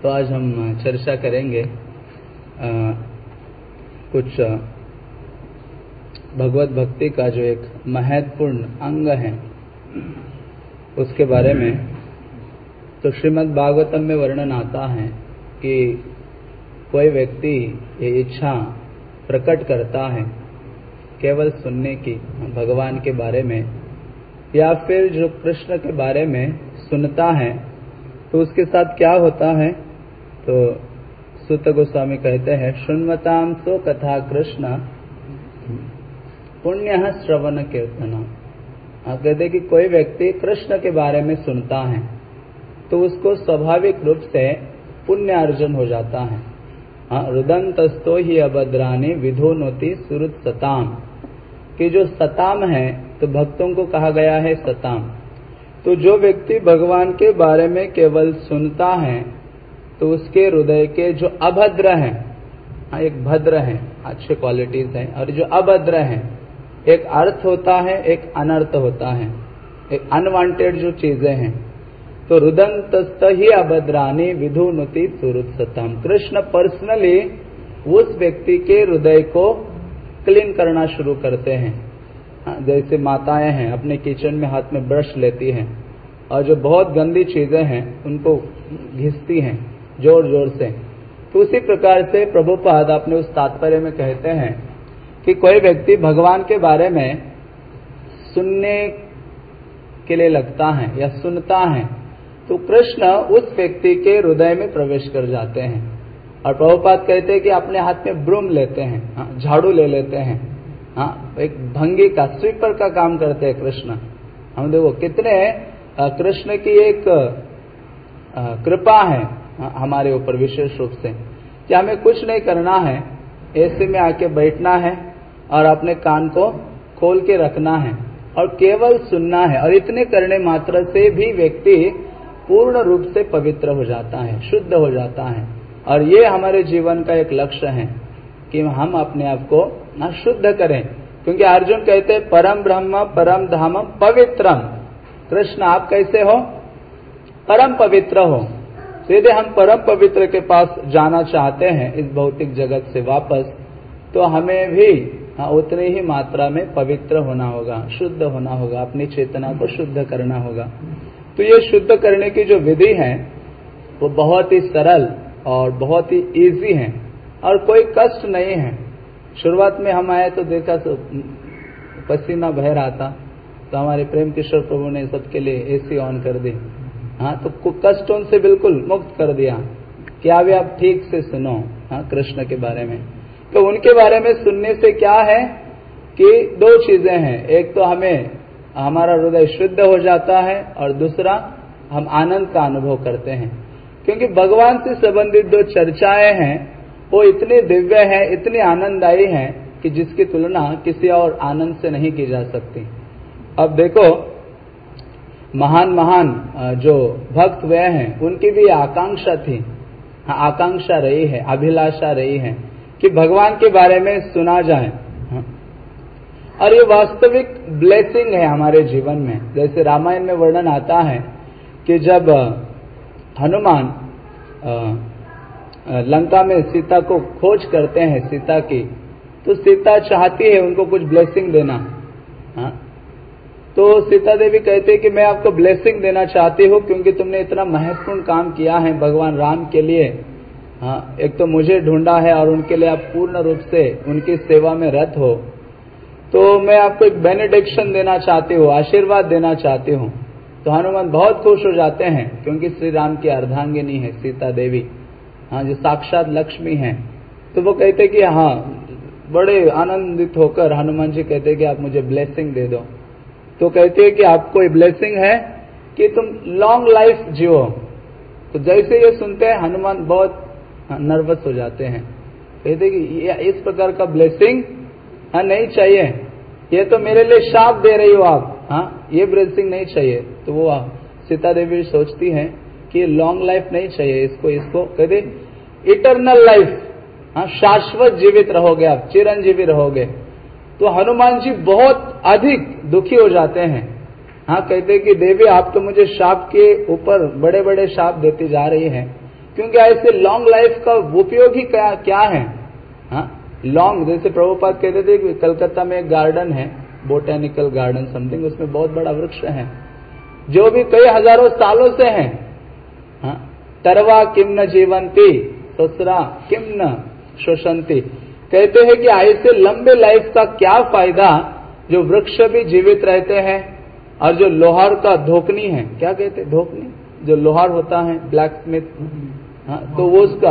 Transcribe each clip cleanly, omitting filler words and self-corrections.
तो आज हम चर्चा करेंगे कुछ भगवत भक्ति का जो एक महत्वपूर्ण अंग है उसके बारे में। तो श्रीमद् भागवतम में वर्णन आता है कि कोई व्यक्ति ये इच्छा प्रकट करता है केवल सुनने की भगवान के बारे में, या फिर जो कृष्ण के बारे में सुनता है तो उसके साथ क्या होता है। तो सूत गोस्वामी कहते हैं, शृण्वतां सो कथा कृष्ण पुण्य श्रवण कीर्तन। आप कहते हैं कि कोई व्यक्ति कृष्ण के बारे में सुनता है तो उसको स्वाभाविक रूप से पुण्य अर्जन हो जाता है। रुदंतस्तो ही अभद्रानि विधोनोति सुरुत सताम, कि जो सताम है तो भक्तों को कहा गया है सताम। तो जो व्यक्ति भगवान के बारे में केवल सुनता है तो उसके हृदय के जो अभद्र हैं, एक भद्र है अच्छे क्वालिटीज हैं, और जो अभद्र हैं एक अर्थ होता है एक अनर्थ होता है, एक अनवांटेड जो चीजें हैं। तो रुदंतस्त ही अभद्रानि विधुनुति सुरुत्सतम। कृष्ण पर्सनली उस व्यक्ति के हृदय को क्लीन करना शुरू करते हैं। जैसे माताएं हैं अपने किचन में हाथ में ब्रश लेती हैं और जो बहुत गंदी चीजें हैं उनको घिसती हैं जोर जोर से, तो उसी प्रकार से प्रभुपाद अपने उस तात्पर्य में कहते हैं कि कोई व्यक्ति भगवान के बारे में सुनने के लिए लगता है या सुनता है तो कृष्ण उस व्यक्ति के हृदय में प्रवेश कर जाते हैं। और प्रभुपाद कहते हैं कि अपने हाथ में ब्रूम लेते हैं, झाड़ू ले लेते हैं, एक भंगी का स्वीपर का काम करते हैं कृष्ण। हम देखो कितने कृष्ण की एक कृपा है हमारे ऊपर विशेष रूप से, कि हमें कुछ नहीं करना है, ऐसे में आके बैठना है और अपने कान को खोल के रखना है और केवल सुनना है। और इतने करने मात्र से भी व्यक्ति पूर्ण रूप से पवित्र हो जाता है, शुद्ध हो जाता है। और ये हमारे जीवन का एक लक्ष्य है कि हम अपने आप को शुद्ध करें, क्योंकि अर्जुन कहते हैं परम ब्रह्म परम धाम पवित्रम। कृष्ण आप कैसे हो? परम पवित्र हो। तो यदि हम परम पवित्र के पास जाना चाहते हैं इस भौतिक जगत से वापस, तो हमें भी उतनी ही मात्रा में पवित्र होना होगा, शुद्ध होना होगा, अपनी चेतना को शुद्ध करना होगा। तो ये शुद्ध करने की जो विधि है वो बहुत ही सरल और बहुत ही इजी है और कोई कष्ट नहीं है। शुरुआत में हम आए तो देखा पसीना बह रहा था, तो हमारे प्रेम किशोर प्रभु ने सबके लिए एसी ऑन कर दी, तो कष्टों से बिल्कुल मुक्त कर दिया कि अभी आप ठीक से सुनो कृष्ण के बारे में। तो उनके बारे में सुनने से क्या है कि दो चीजें हैं, एक तो हमें हमारा हृदय शुद्ध हो जाता है और दूसरा हम आनंद का अनुभव करते हैं, क्योंकि भगवान से संबंधित जो चर्चाएं हैं वो इतनी दिव्य है, इतनी आनंददायी है कि जिसकी तुलना किसी और आनंद से नहीं की जा सकती। अब देखो महान महान जो भक्त हुए हैं उनकी भी आकांक्षा थी, आकांक्षा रही है, अभिलाषा रही है कि भगवान के बारे में सुना जाए। और ये वास्तविक ब्लेसिंग है हमारे जीवन में। जैसे रामायण में वर्णन आता है कि जब हनुमान लंका में सीता को खोज करते हैं सीता की, तो सीता चाहती है उनको कुछ ब्लेसिंग देना। तो सीता देवी कहते हैं कि मैं आपको ब्लेसिंग देना चाहती हूँ क्योंकि तुमने इतना महत्वपूर्ण काम किया है भगवान राम के लिए। एक तो मुझे ढूंढा है और उनके लिए आप पूर्ण रूप से उनकी सेवा में रत हो, तो मैं आपको एक बेनेडिक्शन देना चाहती हूँ, आशीर्वाद देना चाहती हूँ। तो हनुमान बहुत खुश हो जाते हैं क्योंकि श्री राम की अर्धांगिनी है सीता देवी, जो साक्षात लक्ष्मी है। तो वो कहते कि बड़े आनंदित होकर हनुमान जी कहते हैं कि आप मुझे ब्लेसिंग दे दो। तो कहते हैं कि आपको ये ब्लेसिंग है कि तुम लॉन्ग लाइफ जियो। तो जैसे ये सुनते हैं हनुमान बहुत नर्वस हो जाते हैं, कहते कि इस प्रकार का ब्लेसिंग नहीं चाहिए, ये तो मेरे लिए शाप दे रही हो आप, ये ब्लेसिंग नहीं चाहिए। तो वो सीता देवी सोचती हैं कि लॉन्ग लाइफ नहीं चाहिए इसको कहते इटरनल लाइफ, शाश्वत जीवित रहोगे आप, चिरंजीवी रहोगे। तो हनुमान जी बहुत अधिक दुखी हो जाते हैं। कहते कि देवी आप तो मुझे शाप के ऊपर बड़े बड़े शाप देती जा रही हैं, क्योंकि ऐसे लॉन्ग लाइफ का उपयोग ही क्या है। लॉन्ग, जैसे प्रभुपाद कहते थे कि कलकत्ता में एक गार्डन है, बोटेनिकल गार्डन समथिंग, उसमें बहुत बड़ा वृक्ष है जो भी कई हजारों सालों से है। तरवा किम न जीवंती ससुरा किम न शोषंती, कहते हैं कि ऐसे लंबे लाइफ का क्या फायदा जो वृक्ष भी जीवित रहते हैं और जो लोहार का धोकनी है, क्या कहते हैं धोकनी, जो लोहार होता है ब्लैक स्मिथ, तो वो उसका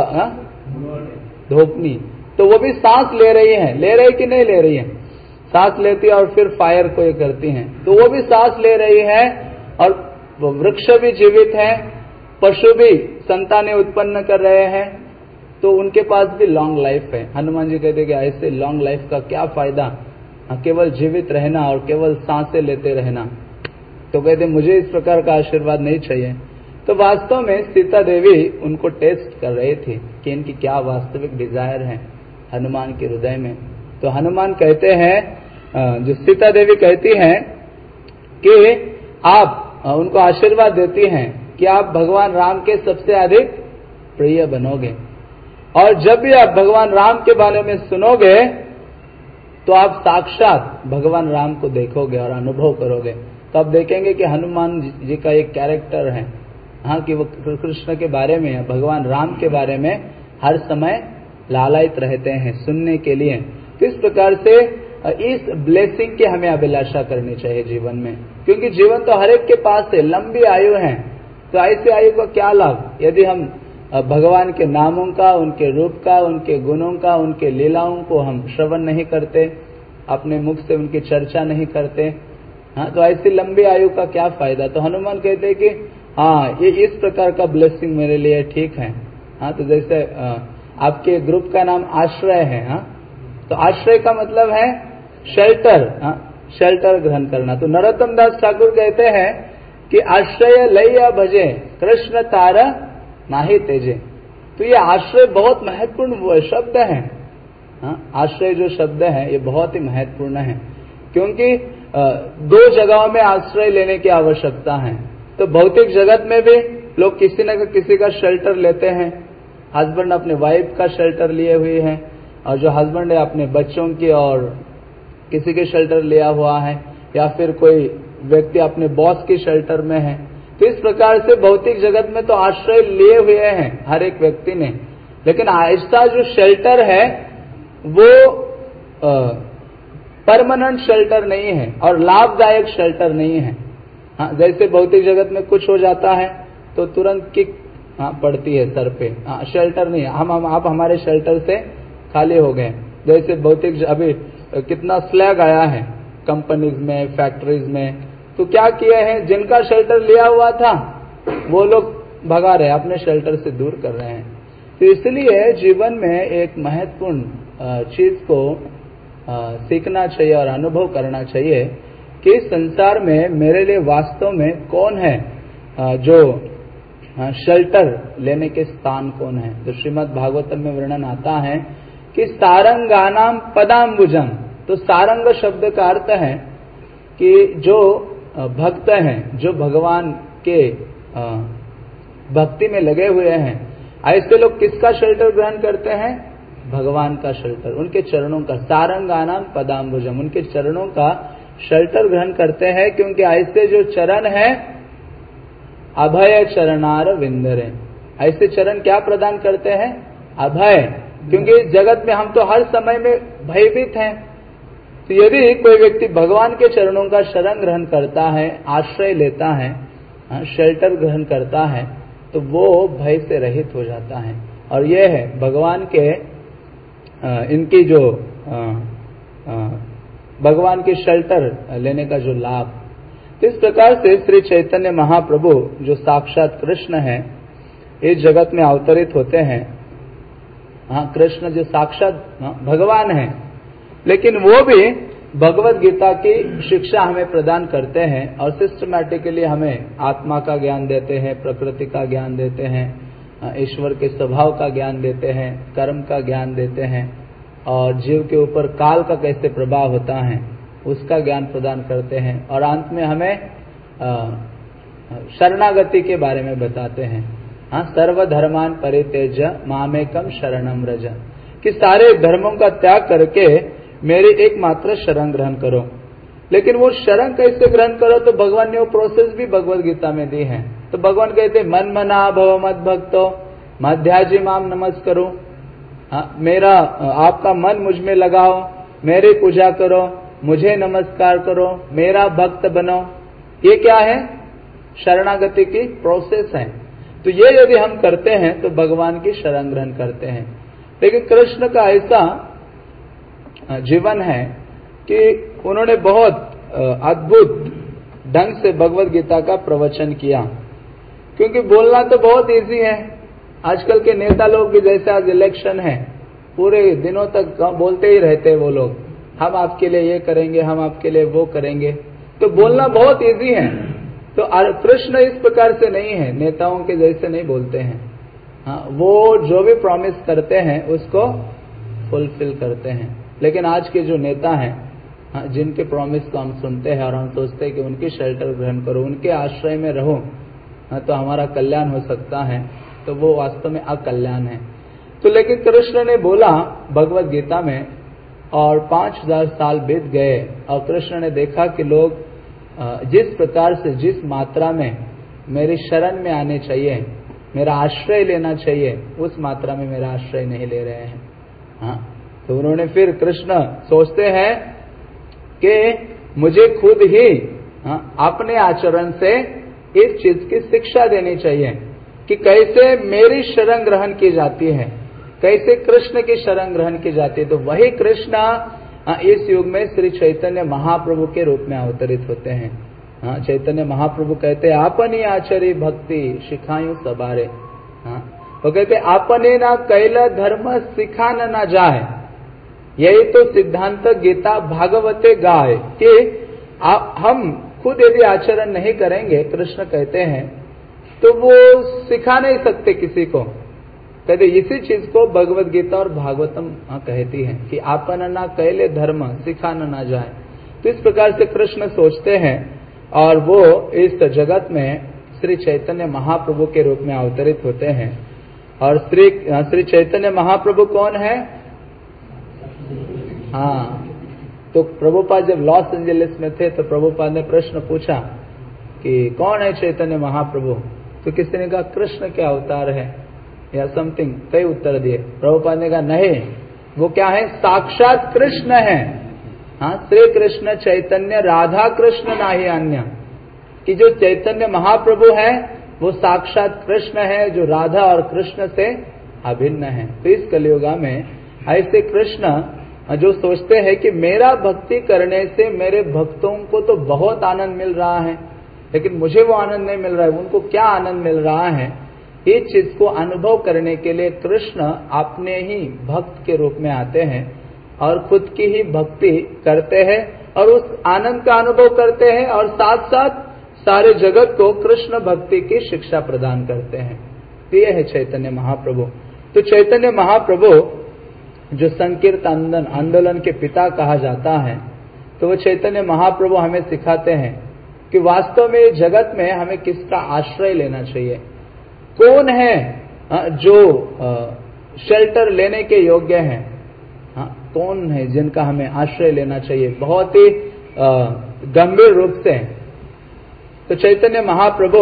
धोकनी, तो वो भी सांस ले रही कि नहीं ले रही है, सांस लेती है और फिर फायर को ये करती हैं, तो वो भी सांस ले रही है और वृक्ष भी जीवित है, पशु भी संतानें उत्पन्न कर रहे हैं, तो उनके पास भी लॉन्ग लाइफ है। हनुमान जी कहते कि ऐसे लॉन्ग लाइफ का क्या फायदा, केवल जीवित रहना और केवल सांसें लेते रहना। तो कहते मुझे इस प्रकार का आशीर्वाद नहीं चाहिए। तो वास्तव में सीता देवी उनको टेस्ट कर रही थी कि इनकी क्या वास्तविक डिजायर है हनुमान के हृदय में। तो हनुमान कहते हैं, जो सीता देवी कहती हैं कि आप उनको आशीर्वाद देती हैं कि आप भगवान राम के सबसे अधिक प्रिय बनोगे, और जब भी आप भगवान राम के बारे में सुनोगे तो आप साक्षात भगवान राम को देखोगे और अनुभव करोगे। तो आप देखेंगे कि हनुमान जी का एक कैरेक्टर है, कि वो कृष्ण के बारे में, भगवान राम के बारे में हर समय लालायित रहते हैं सुनने के लिए। तो इस प्रकार से इस ब्लेसिंग की हमें अभिलाषा करनी चाहिए जीवन में, क्योंकि जीवन तो हर एक के पास है, लंबी आयु है, तो ऐसी आयु का क्या लाभ यदि हम भगवान के नामों का, उनके रूप का, उनके गुणों का, उनके लीलाओं को हम श्रवण नहीं करते, अपने मुख से उनकी चर्चा नहीं करते, तो ऐसी लंबी आयु का क्या फायदा। तो हनुमान कहते हैं कि ये इस प्रकार का ब्लेसिंग मेरे लिए ठीक है। तो जैसे आपके ग्रुप का नाम आश्रय है, तो आश्रय का मतलब है शेल्टर, शेल्टर ग्रहण करना। तो नरोत्तम दास ठाकुर कहते हैं कि आश्रय लैया भजे कृष्ण तार नाही तेजे। तो ये आश्रय बहुत महत्वपूर्ण शब्द है। आश्रय जो शब्द है ये बहुत ही महत्वपूर्ण है, क्योंकि दो जगहों में आश्रय लेने की आवश्यकता है। तो भौतिक जगत में भी लोग किसी न किसी का शेल्टर लेते हैं। हस्बैंड अपने वाइफ का शेल्टर लिए हुए हैं, और जो हस्बैंड है अपने बच्चों की और किसी के शेल्टर लिया हुआ है, या फिर कोई व्यक्ति अपने बॉस की शेल्टर में है। तो इस प्रकार से भौतिक जगत में तो आश्रय लिए हुए हैं हर एक व्यक्ति ने, लेकिन ऐसा जो शेल्टर है वो परमानेंट शेल्टर नहीं है और लाभदायक शेल्टर नहीं है। जैसे भौतिक जगत में कुछ हो जाता है तो तुरंत किक पड़ती है सर पे, शेल्टर नहीं है, आप हमारे शेल्टर से खाली हो गए। जैसे भौतिक अभी कितना स्लैग आया है कंपनीज में, फैक्ट्रीज में, तो क्या किए हैं, जिनका शेल्टर लिया हुआ था वो लोग भगा रहे, अपने शेल्टर से दूर कर रहे हैं। तो इसलिए जीवन में एक महत्वपूर्ण चीज को सीखना चाहिए और अनुभव करना चाहिए कि संसार में मेरे लिए वास्तव में कौन है, जो शेल्टर लेने के स्थान कौन है। तो श्रीमद् भागवतम में वर्णन आता है कि सारंगानाम पदाम्बुजम। तो सारंग शब्द का अर्थ है कि जो भक्त हैं, जो भगवान के भक्ति में लगे हुए हैं, ऐसे लोग किसका शेल्टर ग्रहण करते हैं, भगवान का शेल्टर, उनके चरणों का। सारंगानाम पदाम्बुजम, उनके चरणों का शेल्टर ग्रहण करते हैं, क्योंकि ऐसे जो चरण है अभय चरणार विंदरे। ऐसे चरण क्या प्रदान करते हैं, अभय, क्योंकि जगत में हम तो हर समय में भयभीत हैं। तो यदि कोई व्यक्ति भगवान के चरणों का शरण ग्रहण करता है, आश्रय लेता है, शेल्टर ग्रहण करता है, तो वो भय से रहित हो जाता है। और यह है भगवान के इनकी जो भगवान के शेल्टर लेने का जो लाभ। तो इस प्रकार से श्री चैतन्य महाप्रभु जो साक्षात कृष्ण है, इस जगत में अवतरित होते हैं। कृष्ण जो साक्षात भगवान है, लेकिन वो भी भगवत गीता की शिक्षा हमें प्रदान करते हैं और सिस्टमैटिकली हमें आत्मा का ज्ञान देते हैं, प्रकृति का ज्ञान देते हैं, ईश्वर के स्वभाव का ज्ञान देते हैं, कर्म का ज्ञान देते हैं, और जीव के ऊपर काल का कैसे प्रभाव होता है उसका ज्ञान प्रदान करते हैं, और अंत में हमें शरणागति के बारे में बताते हैं। हाँ, सर्वधर्मान परित्यज्य मामेकम शरणम व्रज, कि सारे धर्मों का त्याग करके मेरी एकमात्र शरण ग्रहण करो। लेकिन वो शरण कैसे ग्रहण करो, तो भगवान ने वो प्रोसेस भी भगवद गीता में दी है। तो भगवान कहते मन मना भव मद भक्तो मध्याजी माम नमस्करो, मेरा आपका मन मुझ में लगाओ, मेरी पूजा करो, मुझे नमस्कार करो, मेरा भक्त बनो। ये क्या है? शरणागति की प्रोसेस है। तो ये यदि हम करते हैं तो भगवान की शरण ग्रहण करते हैं। लेकिन कृष्ण का ऐसा जीवन है कि उन्होंने बहुत अद्भुत ढंग से भगवद गीता का प्रवचन किया। क्योंकि बोलना तो बहुत इजी है, आजकल के नेता लोग भी, जैसे आज इलेक्शन है, पूरे दिनों तक बोलते ही रहते हैं वो लोग, हम आपके लिए ये करेंगे, हम आपके लिए वो करेंगे। तो बोलना बहुत इजी है। तो कृष्ण इस प्रकार से नहीं है, नेताओं के जैसे नहीं बोलते हैं। हाँ, वो जो भी प्रॉमिस करते हैं उसको फुलफिल करते हैं। लेकिन आज के जो नेता हैं, हाँ, जिनके प्रॉमिस को हम सुनते हैं और हम सोचते हैं कि उनकी शेल्टर ग्रहण करो, उनके आश्रय में रहो, हाँ, तो हमारा कल्याण हो सकता है, तो वो वास्तव में अकल्याण है। तो लेकिन कृष्ण ने बोला भगवद गीता में, और 5000 साल बीत गए और कृष्ण ने देखा कि लोग जिस प्रकार से, जिस मात्रा में मेरी शरण में आने चाहिए, मेरा आश्रय लेना चाहिए, उस मात्रा में मेरा आश्रय नहीं ले रहे हैं। हाँ, तो उन्होंने फिर, कृष्ण सोचते हैं कि मुझे खुद ही अपने आचरण से इस चीज की शिक्षा देनी चाहिए कि कैसे मेरी शरण ग्रहण की जाती है, कैसे कृष्ण की शरण ग्रहण की जाती है। तो वही कृष्ण इस युग में श्री चैतन्य महाप्रभु के रूप में अवतरित होते हैं। हाँ, चैतन्य महाप्रभु कहते हैं आपनी आचरी भक्ति सिखायु सबारे। हाँ, वो कहते आपने ना कैल धर्म सिखान ना जाए, यही तो सिद्धांत गीता भागवते गाय, कि हम खुद यदि आचरण नहीं करेंगे, कृष्ण कहते हैं, तो वो सिखा नहीं सकते किसी को। कहते इसी चीज को भगवद गीता और भागवतम कहती है कि आपन ना कैले धर्म सिखाना ना जाए। तो इस प्रकार से कृष्ण सोचते हैं और वो इस जगत में श्री चैतन्य महाप्रभु के रूप में अवतरित होते हैं। और श्री चैतन्य महाप्रभु कौन है? हाँ, तो प्रभुपाद जब लॉस एंजलिस में थे तो प्रभुपाद ने प्रश्न पूछा कि कौन है चैतन्य महाप्रभु, तो किसी ने कहा कृष्ण के अवतार है या समथिंग, कई उत्तर दिए। प्रभुपाद ने कहा नहीं, वो क्या है? साक्षात कृष्ण है। हाँ, श्री कृष्ण चैतन्य राधा कृष्ण नाही अन्य, कि जो चैतन्य महाप्रभु है वो साक्षात कृष्ण है, जो राधा और कृष्ण से अभिन्न है। तो इस कलियुगा में ऐसे कृष्ण जो सोचते हैं कि मेरा भक्ति करने से मेरे भक्तों को तो बहुत आनंद मिल रहा है, लेकिन मुझे वो आनंद नहीं मिल रहा है, उनको क्या आनंद मिल रहा है, इस चीज को अनुभव करने के लिए कृष्ण अपने ही भक्त के रूप में आते हैं और खुद की ही भक्ति करते हैं और उस आनंद का अनुभव करते हैं, और साथ साथ सारे जगत को कृष्ण भक्ति की शिक्षा प्रदान करते हैं। ये है चैतन्य महाप्रभु। तो चैतन्य महाप्रभु जो संकीर्तन आंदोलन के पिता कहा जाता है, तो वो चैतन्य महाप्रभु हमें सिखाते हैं कि वास्तव में जगत में हमें किसका आश्रय लेना चाहिए, कौन है जो शेल्टर लेने के योग्य हैं, कौन है जिनका हमें आश्रय लेना चाहिए, बहुत ही गंभीर रूप से। तो चैतन्य महाप्रभु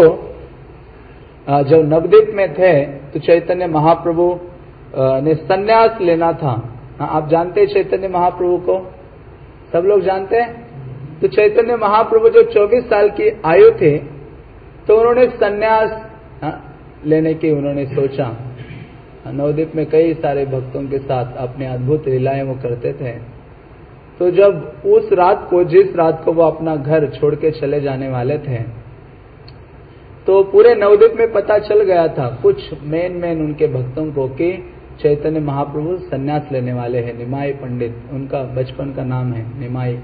जब नवद्वीप में थे तो चैतन्य महाप्रभु ने संन्यास लेना था। आप जानते हैं चैतन्य महाप्रभु को, सब लोग जानते हैं। तो चैतन्य महाप्रभु जब 24 साल की आयु थे तो उन्होंने संन्यास लेने की उन्होंने सोचा। नवद्वीप में कई सारे भक्तों के साथ अपने अद्भुत लीलाएं वो करते थे। तो जब उस रात को, जिस रात को वो अपना घर छोड़ के चले जाने वाले थे, तो पूरे नवद्वीप में पता चल गया था कुछ मेन उनके भक्तों को कि चैतन्य महाप्रभु संन्यास लेने वाले हैं। निमाई पंडित उनका बचपन का नाम है, निमाई।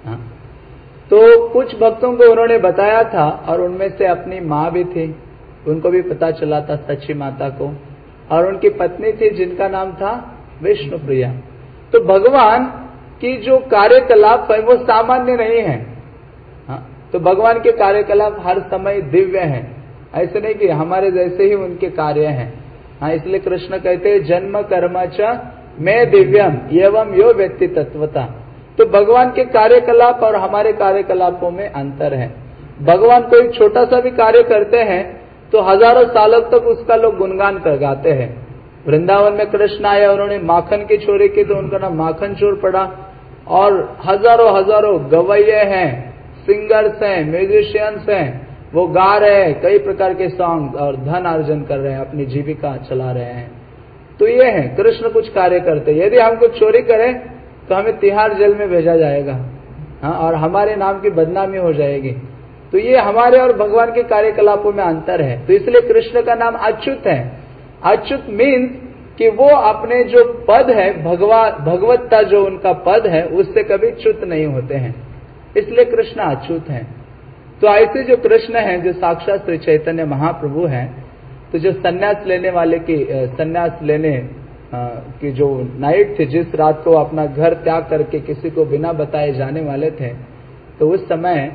तो कुछ भक्तों को उन्होंने बताया था और उनमें से अपनी माँ भी थी, उनको भी पता चला था, सच्ची माता को, और उनकी पत्नी थी जिनका नाम था विष्णु प्रिया। तो भगवान की जो कार्यकलाप है वो सामान्य नहीं है। तो भगवान के कार्यकलाप हर समय दिव्य है। ऐसे नहीं कि हमारे जैसे ही उनके कार्य हैं। हाँ, इसलिए कृष्ण कहते हैं जन्म कर्म च मैं दिव्यम एवं यो व्यक्ति तत्वता। तो भगवान के कार्यकलाप और हमारे कार्यकलापों में अंतर है। भगवान कोई छोटा सा भी कार्य करते हैं तो हजारों सालों तक उसका लोग गुणगान कर गाते हैं। वृंदावन में कृष्ण आए, उन्होंने माखन की चोरी की तो उनका नाम माखन चोर पड़ा, और हजारों हजारों गवैये हैं, सिंगर्स हैं, म्यूजिशियंस हैं, वो गा रहे हैं कई प्रकार के सॉन्ग और धन अर्जन कर रहे हैं, अपनी जीविका चला रहे हैं। तो ये है कृष्ण कुछ कार्य करते। यदि हम कुछ चोरी करें तो हमें तिहाड़ जेल में भेजा जाएगा, हाँ, और हमारे नाम की बदनामी हो जाएगी। तो ये हमारे और भगवान के कार्यकलापों में अंतर है। तो इसलिए कृष्ण का नाम अच्युत है। अच्युत मीन्स कि वो अपने जो पद है, भगवत्ता जो उनका पद है, उससे कभी च्युत नहीं होते हैं, इसलिए कृष्ण अच्युत हैं। तो ऐसे जो कृष्ण हैं, जो साक्षात श्री चैतन्य महाप्रभु हैं, तो जो संन्यास लेने वाले की संन्यास लेने की जो नाइट थी, जिस रात को अपना घर त्याग करके किसी को बिना बताए जाने वाले थे, तो उस समय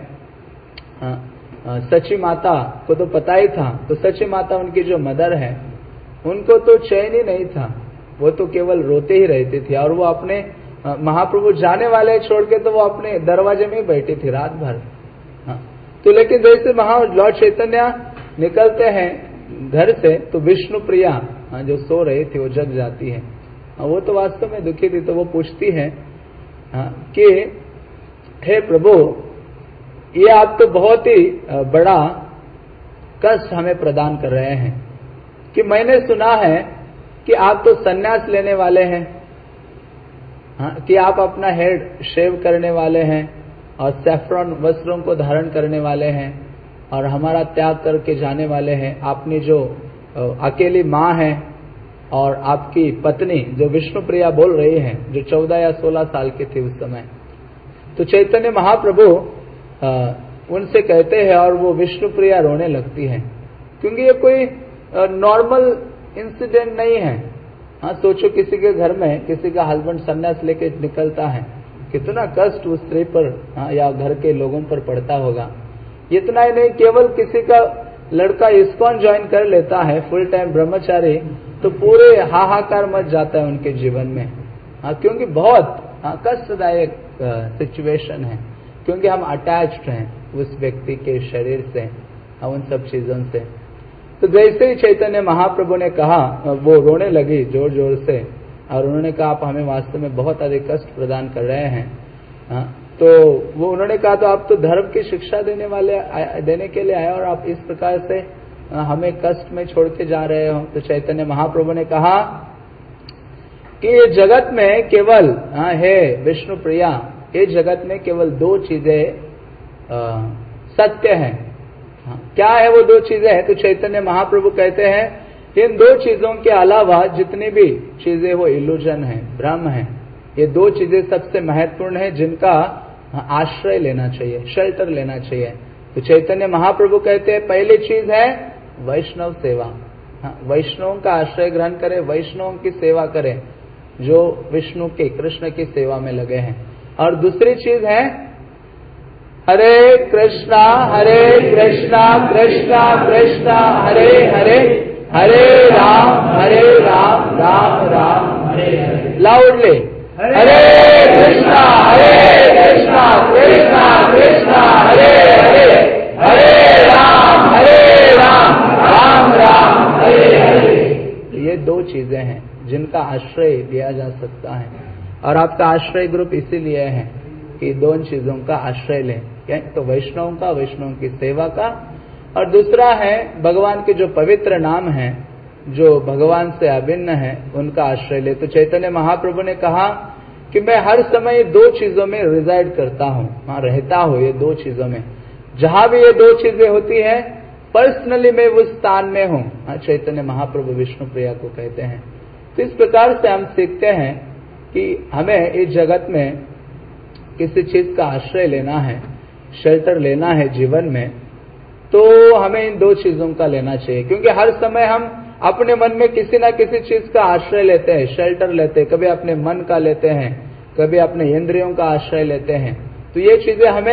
सची माता को तो पता ही था। तो सची माता उनकी जो मदर है, उनको तो चैन ही नहीं था, वो तो केवल रोते ही रहती थी। और वो अपने महाप्रभु जाने वाले छोड़ के तो वो अपने दरवाजे में ही बैठी थी रात भर। तो लेकिन जैसे लॉर्ड चैतन्य निकलते हैं घर से, तो विष्णु प्रिया जो सो रही थी वो जग जाती है। वो तो वास्तव में दुखी थी, तो वो पूछती है कि हे प्रभु, ये आप तो बहुत ही बड़ा कष्ट हमें प्रदान कर रहे हैं कि मैंने सुना है कि आप तो संन्यास लेने वाले हैं, कि आप अपना हेड शेव करने वाले हैं और सैफ्रॉन वस्त्रों को धारण करने वाले हैं और हमारा त्याग करके जाने वाले हैं। आपने जो अकेली माँ है और आपकी पत्नी जो विष्णु प्रिया बोल रही है, जो 14 या 16 साल की थी उस समय। तो चैतन्य महाप्रभु उनसे कहते हैं और वो विष्णु प्रिया रोने लगती है, क्योंकि ये कोई नॉर्मल इंसिडेंट नहीं है। हाँ, सोचो किसी के घर में किसी का हस्बैंड संन्यास लेके निकलता है, कितना कष्ट उस स्त्री पर या घर के लोगों पर पड़ता होगा। इतना ही नहीं, केवल किसी का लड़का इस्कॉन ज्वाइन कर लेता है फुल टाइम ब्रह्मचारी, तो पूरे हाहाकार मच जाता है उनके जीवन में। क्योंकि बहुत कष्टदायक सिचुएशन है, क्योंकि हम अटैच्ड हैं उस व्यक्ति के शरीर से, उन सब चीजों से। तो जैसे ही चैतन्य महाप्रभु ने कहा, वो रोने लगी जोर जोर से और उन्होंने कहा आप हमें वास्तव में बहुत अधिक कष्ट प्रदान कर रहे हैं। तो वो उन्होंने कहा तो आप तो धर्म की शिक्षा देने के लिए आए और आप इस प्रकार से हमें कष्ट में छोड़ के जा रहे हो। तो चैतन्य महाप्रभु ने कहा कि ये जगत में केवल है विष्णु प्रिया, ये जगत में केवल 2 चीजें सत्य हैं। क्या है वो 2 चीजें हैं? तो चैतन्य महाप्रभु कहते हैं इन 2 चीजों के अलावा जितनी भी चीजें वो इल्यूजन है, भ्रम है। ये 2 चीजें सबसे महत्वपूर्ण है, जिनका आश्रय लेना चाहिए, शेल्टर लेना चाहिए। तो चैतन्य महाप्रभु कहते हैं पहली चीज है वैष्णव सेवा। वैष्णवों का आश्रय ग्रहण करें, वैष्णवों की सेवा करें जो विष्णु के कृष्ण की सेवा में लगे हैं। और दूसरी चीज है हरे कृष्णा कृष्णा कृष्णा हरे हरे, हरे राम राम राम हरे हरे। लाउडली हरे कृष्णा कृष्णा कृष्णा हरे हरे, हरे राम राम राम हरे हरे। ये 2 चीजें हैं जिनका आश्रय लिया जा सकता है, और आपका आश्रय ग्रुप इसीलिए है कि 2 चीजों का आश्रय लें। तो वैष्णव का, वैष्णव की सेवा का, और दूसरा है भगवान के जो पवित्र नाम हैं, जो भगवान से अभिन्न है, उनका आश्रय ले। तो चैतन्य महाप्रभु ने कहा कि मैं हर समय 2 चीजों में रिजाइड करता हूँ, रहता हूँ ये 2 चीजों में। जहां भी ये 2 चीजें होती है पर्सनली मैं उस स्थान में हूँ। चैतन्य महाप्रभु विष्णु प्रिया को कहते हैं। तो इस प्रकार से हम सीखते हैं कि हमें इस जगत में किसी चीज का आश्रय लेना है, शेल्टर लेना है जीवन में, तो हमें इन 2 चीजों का लेना चाहिए। क्योंकि हर समय हम अपने मन में किसी ना किसी चीज का आश्रय लेते हैं, शेल्टर लेते हैं। कभी अपने मन का लेते हैं, कभी अपने इंद्रियों का आश्रय लेते हैं। तो ये चीजें हमें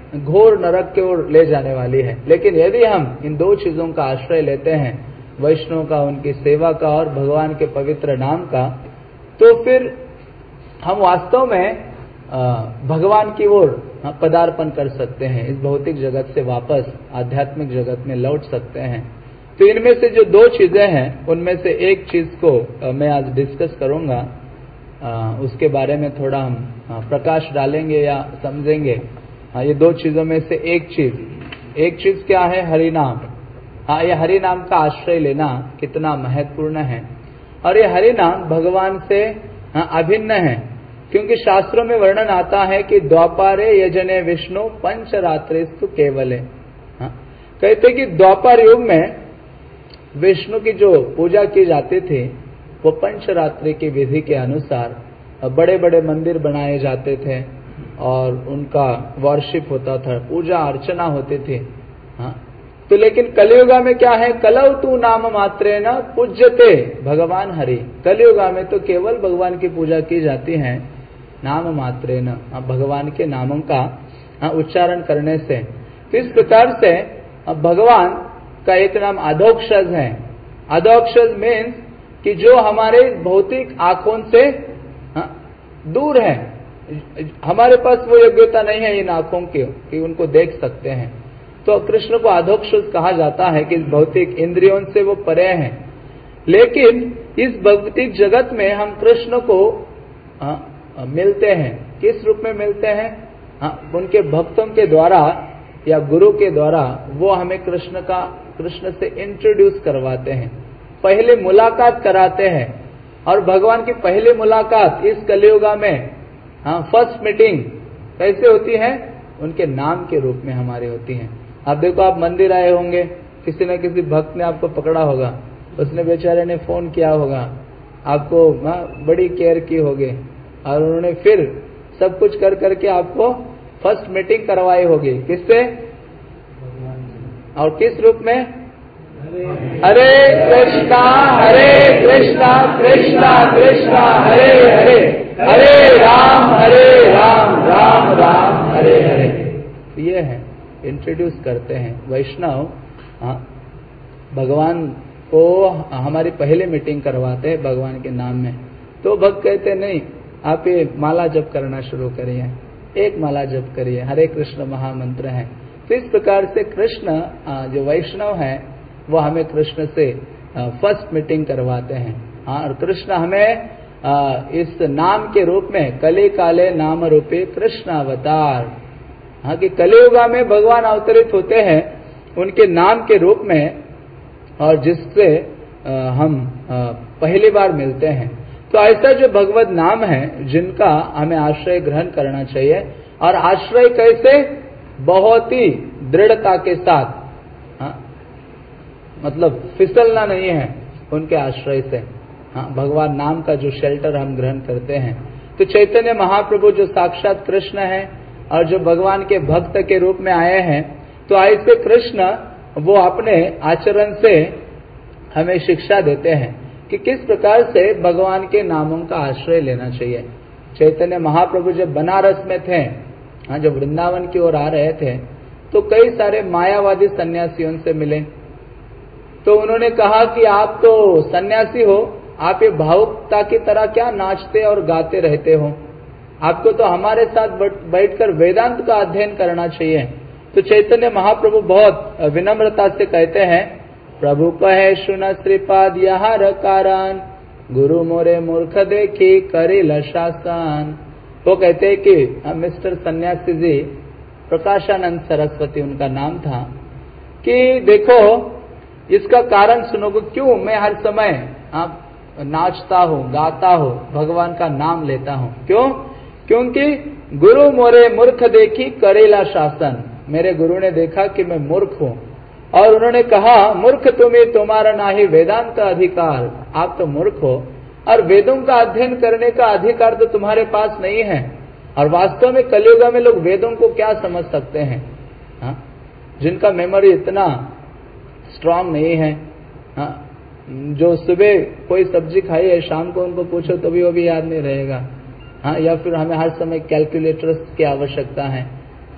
घोर नरक की ओर ले जाने वाली है। लेकिन यदि हम इन दो चीजों का आश्रय लेते हैं, वैष्णव का, उनकी सेवा का और भगवान के पवित्र नाम का, तो फिर हम वास्तव में भगवान की ओर पदार्पण कर सकते हैं, इस भौतिक जगत से वापस आध्यात्मिक जगत में लौट सकते हैं। तो इनमें से जो दो चीजें हैं, उनमें से एक चीज को मैं आज डिस्कस करूंगा, उसके बारे में थोड़ा हम प्रकाश डालेंगे या समझेंगे। ये दो चीजों में से एक चीज क्या है? हरि नाम। ये हरि नाम का आश्रय लेना कितना महत्वपूर्ण है, और ये हरि नाम भगवान से अभिन्न है, क्योंकि शास्त्रों में वर्णन आता है कि द्वापारे यजने विष्णु पंचरात्रिस्तु केवले। कहते कि द्वापर युग में विष्णु की जो पूजा की जाती थी, वो पंचरात्रि की विधि के अनुसार बड़े बड़े मंदिर बनाए जाते थे और उनका वर्शिप होता था, पूजा अर्चना होती थी। तो लेकिन कलियुगा में क्या है? कलौ तू नाम मात्रेण पूज्यते भगवान हरि। कलियुगा में तो केवल भगवान की पूजा की जाती है नाम मात्रेण, भगवान के नामों का उच्चारण करने से। तो इस प्रकार से भगवान का एक नाम अधोक्षज है। अधोक्षज मीन्स कि जो हमारे भौतिक आंखों से दूर है, हमारे पास वो योग्यता नहीं है इन आंखों की कि उनको देख सकते हैं। तो कृष्ण को अधोक्षज कहा जाता है कि इस भौतिक इंद्रियों से वो परे हैं। लेकिन इस भौतिक जगत में हम कृष्ण को मिलते हैं। किस रूप में मिलते हैं? उनके भक्तों के द्वारा या गुरु के द्वारा वो हमें कृष्ण से इंट्रोड्यूस करवाते हैं, पहले मुलाकात कराते हैं। और भगवान की पहली मुलाकात इस कलियुगा में, फर्स्ट मीटिंग कैसे होती है? उनके नाम के रूप में हमारी होती है। आप देखो, आप मंदिर आए होंगे, किसी न किसी भक्त ने आपको पकड़ा होगा, उसने बेचारे ने फोन किया होगा, आपको बड़ी केयर की होगी, और उन्होंने फिर सब कुछ कर करके आपको फर्स्ट मीटिंग करवाई होगी। किससे? और किस रूप में? हरे कृष्णा कृष्णा कृष्णा हरे हरे, हरे राम राम राम हरे हरे। ये है, इंट्रोड्यूस करते हैं। वैष्णव भगवान को हमारी पहले मीटिंग करवाते हैं भगवान के नाम में। तो भक्त कहते नहीं, आप ये माला जप करना शुरू करिए, एक माला जप करिए, हरे कृष्ण महामंत्र है। तो इस प्रकार से कृष्ण जो वैष्णव है वो हमें कृष्ण से फर्स्ट मीटिंग करवाते हैं। और कृष्ण हमें इस नाम के रूप में कली काले नाम रूपे कृष्ण अवतार, कि कलियुगा में भगवान अवतरित होते हैं उनके नाम के रूप में, और जिससे हम पहली बार मिलते हैं। तो ऐसा जो भगवत नाम है जिनका हमें आश्रय ग्रहण करना चाहिए, और आश्रय कैसे? बहुत ही दृढ़ता के साथ, मतलब फिसलना नहीं है उनके आश्रय से। भगवान नाम का जो शेल्टर हम ग्रहण करते हैं। तो चैतन्य महाप्रभु जो साक्षात कृष्ण है और जो भगवान के भक्त के रूप में आए हैं, तो ऐसे कृष्ण वो अपने आचरण से हमें शिक्षा देते हैं कि किस प्रकार से भगवान के नामों का आश्रय लेना चाहिए। चैतन्य महाप्रभु जब बनारस में थे, जब वृंदावन की ओर आ रहे थे, तो कई सारे मायावादी सन्यासियों से मिले। तो उन्होंने कहा कि आप तो सन्यासी हो, आप ये भावुकता की तरह क्या नाचते और गाते रहते हो? आपको तो हमारे साथ बैठकर वेदांत का अध्ययन करना चाहिए। तो चैतन्य महाप्रभु बहुत विनम्रता से कहते हैं, प्रभु कहे सुन श्रीपाद यहार कारण, गुरु मोरे मूर्ख देखी करिल शासन। वो कहते हैं कि मिस्टर सन्यासी जी, प्रकाशानंद सरस्वती उनका नाम था, कि देखो इसका कारण सुनोगे क्यों मैं हर समय नाचता हूँ, गाता हूँ, भगवान का नाम लेता हूँ? क्यों? क्योंकि गुरु मोरे मूर्ख देखी करेला शासन। मेरे गुरु ने देखा कि मैं मूर्ख हूँ, और उन्होंने कहा, मूर्ख तुम्हें तुम्हारा ना ही वेदांत अधिकार। आप तो मूर्ख हो और वेदों का अध्ययन करने का अधिकार तो तुम्हारे पास नहीं है। और वास्तव में कलियुग में लोग वेदों को क्या समझ सकते हैं? जिनका मेमोरी इतना स्ट्रांग नहीं है, जो सुबह कोई सब्जी खाई है, शाम को उनको पूछो तो भी वो भी याद नहीं रहेगा। या फिर हमें हर समय कैलकुलेटर्स की आवश्यकता है।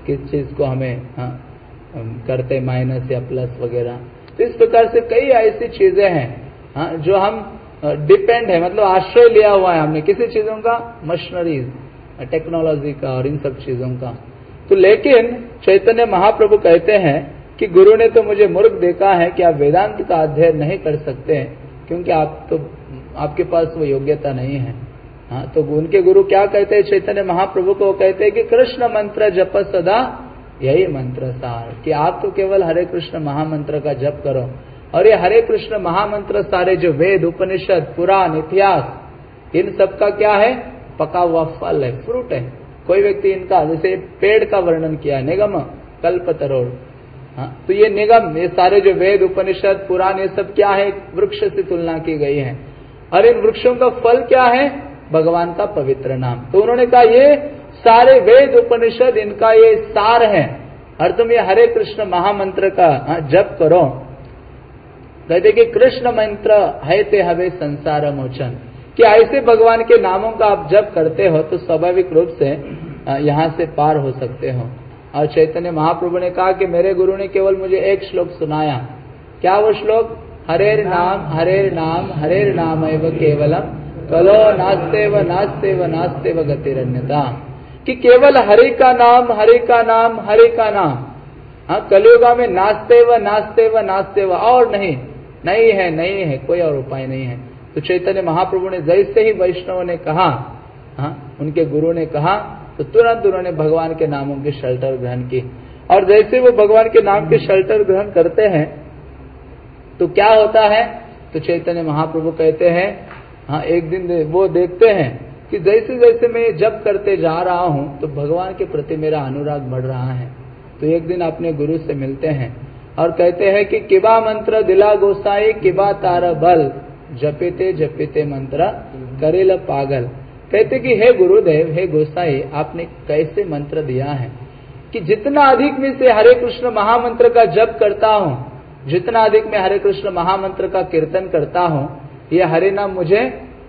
किस चीज को हमें करते माइनस या प्लस वगैरह। तो इस प्रकार से कई ऐसी चीजें हैं जो हम डिपेंड है, मतलब आश्रय लिया हुआ है हमने किसी चीजों का, मशीनरीज, टेक्नोलॉजी का और इन सब चीजों का। तो लेकिन चैतन्य महाप्रभु कहते हैं कि गुरु ने तो मुझे मूर्ख देखा है कि आप वेदांत का अध्ययन नहीं कर सकते क्योंकि आपके पास वो योग्यता नहीं है। तो उनके गुरु क्या कहते हैं चैतन्य महाप्रभु को? कहते हैं कि कृष्ण मंत्र जप सदा यही मंत्र सार, कि आप तो केवल हरे कृष्ण महामंत्र का जप करो। और ये हरे कृष्ण महामंत्र सारे जो वेद, उपनिषद, पुराण, इतिहास, इन सब का क्या है? पका हुआ फल है, फ्रूट है। कोई व्यक्ति इनका, जैसे पेड़ का वर्णन किया है, निगम कल्पतरोड़, तो ये निगम, ये सारे जो वेद, उपनिषद, पुराण, ये सब क्या है? वृक्ष से तुलना की गई है। और इन वृक्षों का फल क्या है? भगवान का पवित्र नाम। तो उन्होंने कहा ये सारे वेद, उपनिषद, इनका ये सार है, और तुम ये हरे कृष्ण महामंत्र का जप करो। कहते कि कृष्ण मंत्र है ते हवे संसार मोचन, कि ऐसे भगवान के नामों का आप जप करते हो तो स्वाभाविक रूप से यहाँ से पार हो सकते हो। और चैतन्य महाप्रभु ने कहा कि मेरे गुरु ने केवल मुझे एक श्लोक सुनाया। क्या वो श्लोक? हरेर नाम हरेर नाम एव केवलम कलो नास्तेव नास्तेव नास्तेव गतिरन्यता, कि केवल हरि का नाम, हरि का नाम, हरि का नाम। कलियुगा में नास्तेव नास्तेव नास्तेव, और नहीं है, कोई और उपाय नहीं है। तो चैतन्य महाप्रभु ने जैसे ही वैष्णव ने कहा, उनके गुरु ने कहा, तो तुरंत उन्होंने भगवान के नामों की शेल्टर ग्रहण की। और जैसे वो भगवान के नाम के शेल्टर ग्रहण करते हैं तो क्या होता है? तो चैतन्य महाप्रभु कहते हैं, एक दिन वो देखते हैं कि जैसे जैसे मैं जप करते जा रहा हूं तो भगवान के प्रति मेरा अनुराग बढ़ रहा है। तो एक दिन अपने गुरु से मिलते हैं और कहते हैं कि किबा मंत्र दिला गोसाई किबा तारा बल, जपते जपते मंत्र करेला पागल। कहते कि हे गुरुदेव, हे गोसाई, आपने कैसे मंत्र दिया है कि जितना अधिक मैं से हरे कृष्ण महामंत्र का जप करता हूं, जितना अधिक मैं हरे कृष्ण महामंत्र का कीर्तन करता हूं, यह हरे नाम मुझे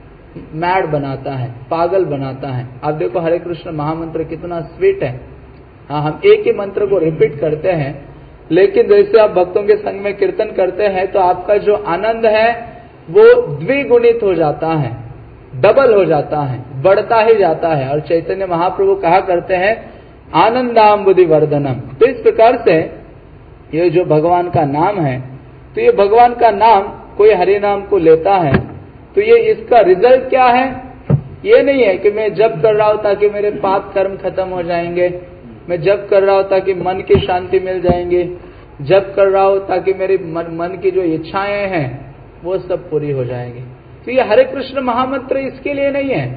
मैड बनाता है, पागल बनाता है। आप देखो हरे कृष्ण महामंत्र कितना स्वीट है। हम एक ही मंत्र को रिपीट करते हैं, लेकिन जैसे आप भक्तों के संग में कीर्तन करते हैं तो आपका जो आनंद है वो द्विगुणित हो जाता है, डबल हो जाता है, बढ़ता ही जाता है। और चैतन्य महाप्रभु कहा करते हैं आनंदाम्बुधि वर्धनम। तो इस प्रकार से ये जो भगवान का नाम है, तो ये भगवान का नाम कोई हरि नाम को लेता है तो ये इसका रिजल्ट क्या है? ये नहीं है कि मैं जप कर रहा हूं ताकि मेरे पाप कर्म खत्म हो जाएंगे, मैं जप कर रहा हूं ताकि मन की शांति मिल जाएंगे, जप कर रहा हूं ताकि मेरी मन की जो इच्छाएं हैं वो सब पूरी हो जाएंगी। तो ये हरे कृष्ण महामंत्र इसके लिए नहीं है।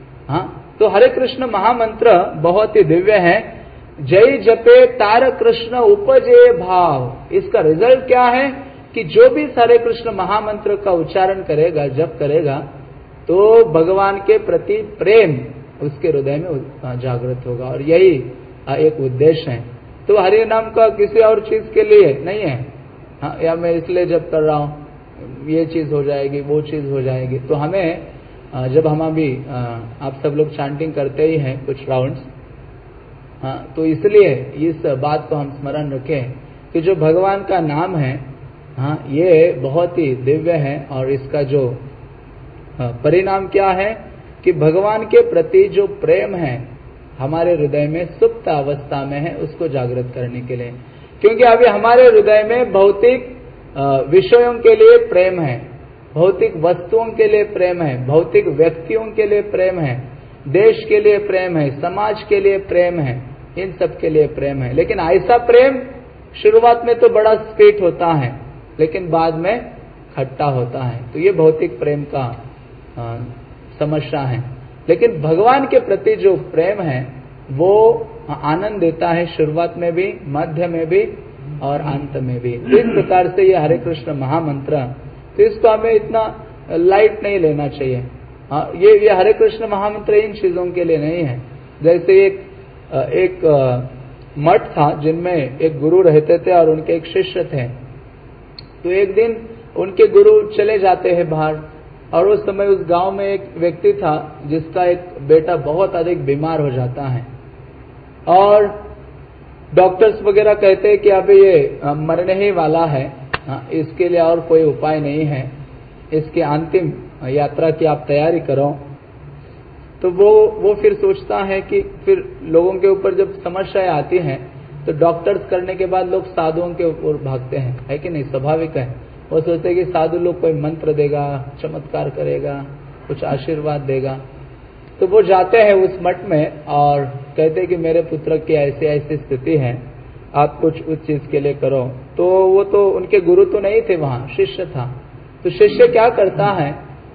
तो हरे कृष्ण महामंत्र बहुत ही दिव्य है। जय जपे तार कृष्ण उपजे भाव। इसका रिजल्ट क्या है कि जो भी हरे कृष्ण महामंत्र का उच्चारण करेगा, जप करेगा, तो भगवान के प्रति प्रेम उसके हृदय में जागृत होगा। और यही एक उद्देश्य है। तो हरि नाम का किसी और चीज के लिए नहीं है, या मैं इसलिए जप कर रहा हूं ये चीज हो जाएगी, वो चीज हो जाएगी। तो हमें जब हम अभी आप सब लोग चैंटिंग करते ही हैं कुछ राउंड्स, तो इसलिए इस बात को हम स्मरण रखें कि जो भगवान का नाम है, ये बहुत ही दिव्य है। और इसका जो परिणाम क्या है कि भगवान के प्रति जो प्रेम है हमारे हृदय में सुप्त अवस्था में है, उसको जागृत करने के लिए। क्योंकि अभी हमारे हृदय में भौतिक विषयों के लिए प्रेम है, भौतिक वस्तुओं के लिए प्रेम है, भौतिक व्यक्तियों के लिए प्रेम है, देश के लिए प्रेम है, समाज के लिए प्रेम है, इन सब के लिए प्रेम है। लेकिन ऐसा प्रेम शुरुआत में तो बड़ा स्वीट होता है, लेकिन बाद में खट्टा होता है। तो ये भौतिक प्रेम का समस्या है। लेकिन भगवान के प्रति जो प्रेम है वो आनंद देता है, शुरुआत में भी, मध्य में भी और अंत में भी। इस प्रकार से ये हरे कृष्ण महामंत्र, तो इसको हमें इतना लाइट नहीं लेना चाहिए। ये हरे कृष्ण महामंत्र इन चीजों के लिए नहीं है। जैसे एक मठ था जिनमें एक गुरु रहते थे और उनके एक शिष्य थे। तो एक दिन उनके गुरु चले जाते हैं बाहर, और उस समय उस गांव में एक व्यक्ति था जिसका एक बेटा बहुत अधिक बीमार हो जाता है। और डॉक्टर्स वगैरह कहते हैं कि अभी ये मरने ही वाला है, इसके लिए और कोई उपाय नहीं है, इसकी अंतिम यात्रा की आप तैयारी करो। तो वो फिर सोचता है कि फिर लोगों के ऊपर जब समस्याएं आती हैं तो डॉक्टर्स करने के बाद लोग साधुओं के ऊपर भागते हैं, है कि नहीं? स्वाभाविक है। वो सोचते हैं कि साधु लोग कोई मंत्र देगा, चमत्कार करेगा, कुछ आशीर्वाद देगा। तो वो जाते हैं उस मठ में और कहते हैं कि मेरे पुत्र की ऐसी ऐसी स्थिति है, आप कुछ उस चीज के लिए करो। तो वो तो उनके गुरु तो नहीं थे, वहां शिष्य था। तो शिष्य क्या करता है,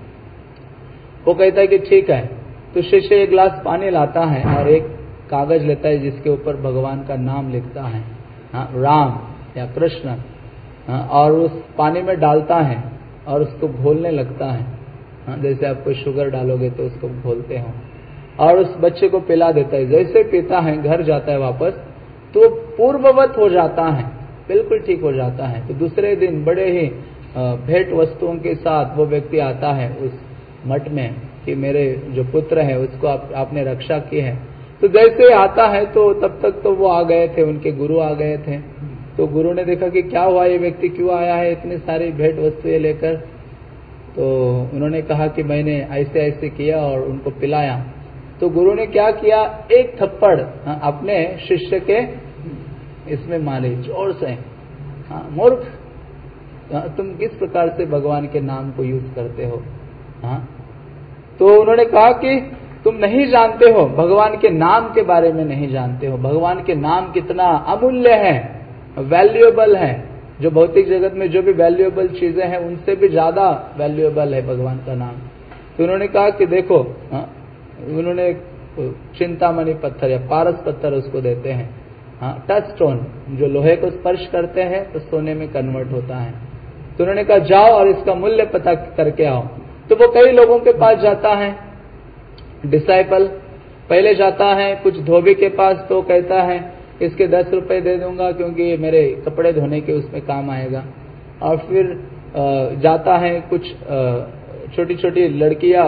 वो कहता है कि ठीक है। तो शिष्य एक गिलास पानी लाता है और एक कागज लेता है जिसके ऊपर भगवान का नाम लिखता है, राम या कृष्ण, और उस पानी में डालता है और उसको घोलने लगता है। जैसे आप कोई शुगर डालोगे तो उसको घोलते हो, और उस बच्चे को पिला देता है। जैसे पीता है, घर जाता है वापस, तो पूर्ववत हो जाता है, बिल्कुल ठीक हो जाता है। तो दूसरे दिन बड़े ही भेंट वस्तुओं के साथ वो व्यक्ति आता है उस मठ में कि मेरे जो पुत्र है उसको आपने रक्षा की है। तो जैसे आता है तो तब तक तो वो आ गए थे, उनके गुरु आ गए थे। तो गुरु ने देखा कि क्या हुआ, ये व्यक्ति क्यों आया है इतनी सारी भेंट वस्तुएं लेकर। तो उन्होंने कहा कि मैंने ऐसे ऐसे किया और उनको पिलाया। तो गुरु ने क्या किया, एक थप्पड़ अपने शिष्य के इसमें मारे जोर से। मूर्ख, तुम किस प्रकार से भगवान के नाम को यूज करते हो? तो उन्होंने कहा कि तुम नहीं जानते हो, भगवान के नाम के बारे में नहीं जानते हो। भगवान के नाम कितना अमूल्य है, वैल्यूएबल है। जो भौतिक जगत में जो भी वैल्यूएबल चीजें हैं उनसे भी ज्यादा वैल्यूएबल है भगवान का नाम। तो उन्होंने कहा कि देखो, उन्होंने चिंतामणि पत्थर या पारस पत्थर उसको देते हैं, टच स्टोन, जो लोहे को स्पर्श करते हैं तो सोने में कन्वर्ट होता है। तो उन्होंने कहा जाओ और इसका मूल्य पता करके आओ। तो वो कई लोगों के पास जाता है, डिसाइपल पहले जाता है कुछ धोबी के पास, तो कहता है इसके 10 रुपए दे दूंगा क्योंकि मेरे कपड़े धोने के उसमें काम आएगा। और फिर जाता है कुछ छोटी छोटी लड़कियां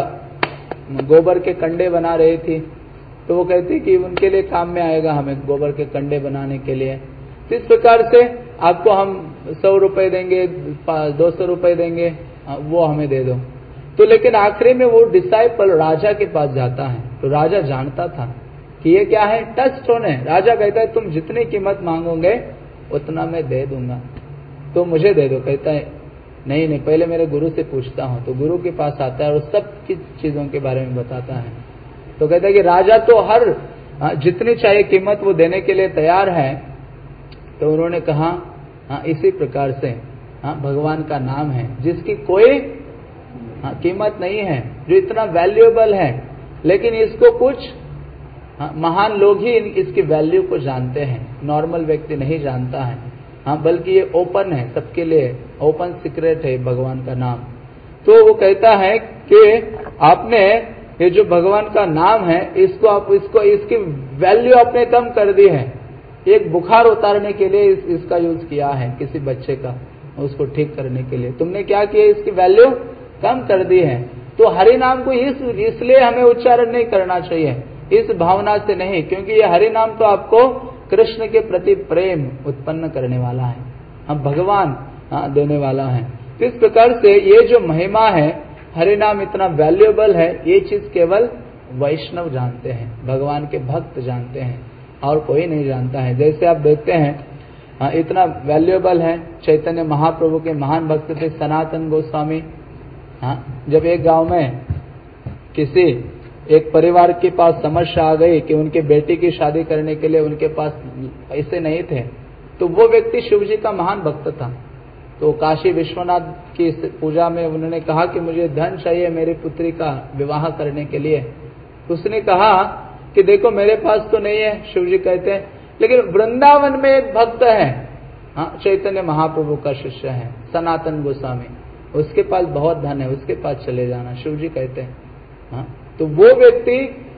गोबर के कंडे बना रही थी, तो वो कहती कि उनके लिए काम में आएगा, हमें गोबर के कंडे बनाने के लिए। तो इस प्रकार से आपको हम 100 रुपए देंगे, 200 रुपए देंगे, वो हमें दे दो। तो लेकिन आखिरी में वो डिसाइपल राजा के पास जाता है। तो राजा जानता था कि ये क्या है, टच स्टोन है। राजा कहता है तुम जितनी कीमत मांगोगे उतना मैं दे दूंगा, तो मुझे दे दो। कहता है नहीं नहीं, पहले मेरे गुरु से पूछता हूं। तो गुरु के पास आता है और सब की चीजों के बारे में बताता है। तो कहता है कि राजा तो हर जितनी चाहिए कीमत वो देने के लिए तैयार है। तो उन्होंने कहा इसी प्रकार से भगवान का नाम है जिसकी कोई कीमत नहीं है, जो इतना वैल्यूएबल है, लेकिन इसको कुछ महान लोग ही इसकी वैल्यू को जानते हैं, नॉर्मल व्यक्ति नहीं जानता है। बल्कि ये ओपन है सबके लिए, ओपन सीक्रेट है भगवान का नाम। तो वो कहता है कि आपने ये जो भगवान का नाम है इसको इसकी वैल्यू आपने कम कर दी है। एक बुखार उतारने के लिए इसका यूज किया है किसी बच्चे का, उसको ठीक करने के लिए तुमने क्या किया, इसकी वैल्यू कम कर दी है। तो हरि नाम को इसलिए हमें उच्चारण नहीं करना चाहिए, इस भावना से नहीं, क्योंकि ये हरि नाम तो आपको कृष्ण के प्रति प्रेम उत्पन्न करने वाला है, हम भगवान देने वाला है। तो इस प्रकार से ये जो महिमा है, हरि नाम इतना वैल्यूएबल है, ये चीज केवल वैष्णव जानते हैं, भगवान के भक्त जानते हैं, और कोई नहीं जानता है। जैसे आप देखते हैं इतना वैल्यूएबल है। चैतन्य महाप्रभु के महान भक्त थे सनातन गोस्वामी। जब एक गांव में किसी एक परिवार के पास समस्या आ गई कि उनके बेटी की शादी करने के लिए उनके पास पैसे नहीं थे, तो वो व्यक्ति शिव जी का महान भक्त था। तो काशी विश्वनाथ की पूजा में उन्होंने कहा कि मुझे धन चाहिए मेरी पुत्री का विवाह करने के लिए। तो उसने कहा कि देखो मेरे पास तो नहीं है, शिव जी कहते हैं, लेकिन वृंदावन में एक भक्त है, चैतन्य महाप्रभु का शिष्य है सनातन गोस्वामी, उसके पास बहुत धन है, उसके पास चले जाना, शिव जी कहते हैं। तो वो व्यक्ति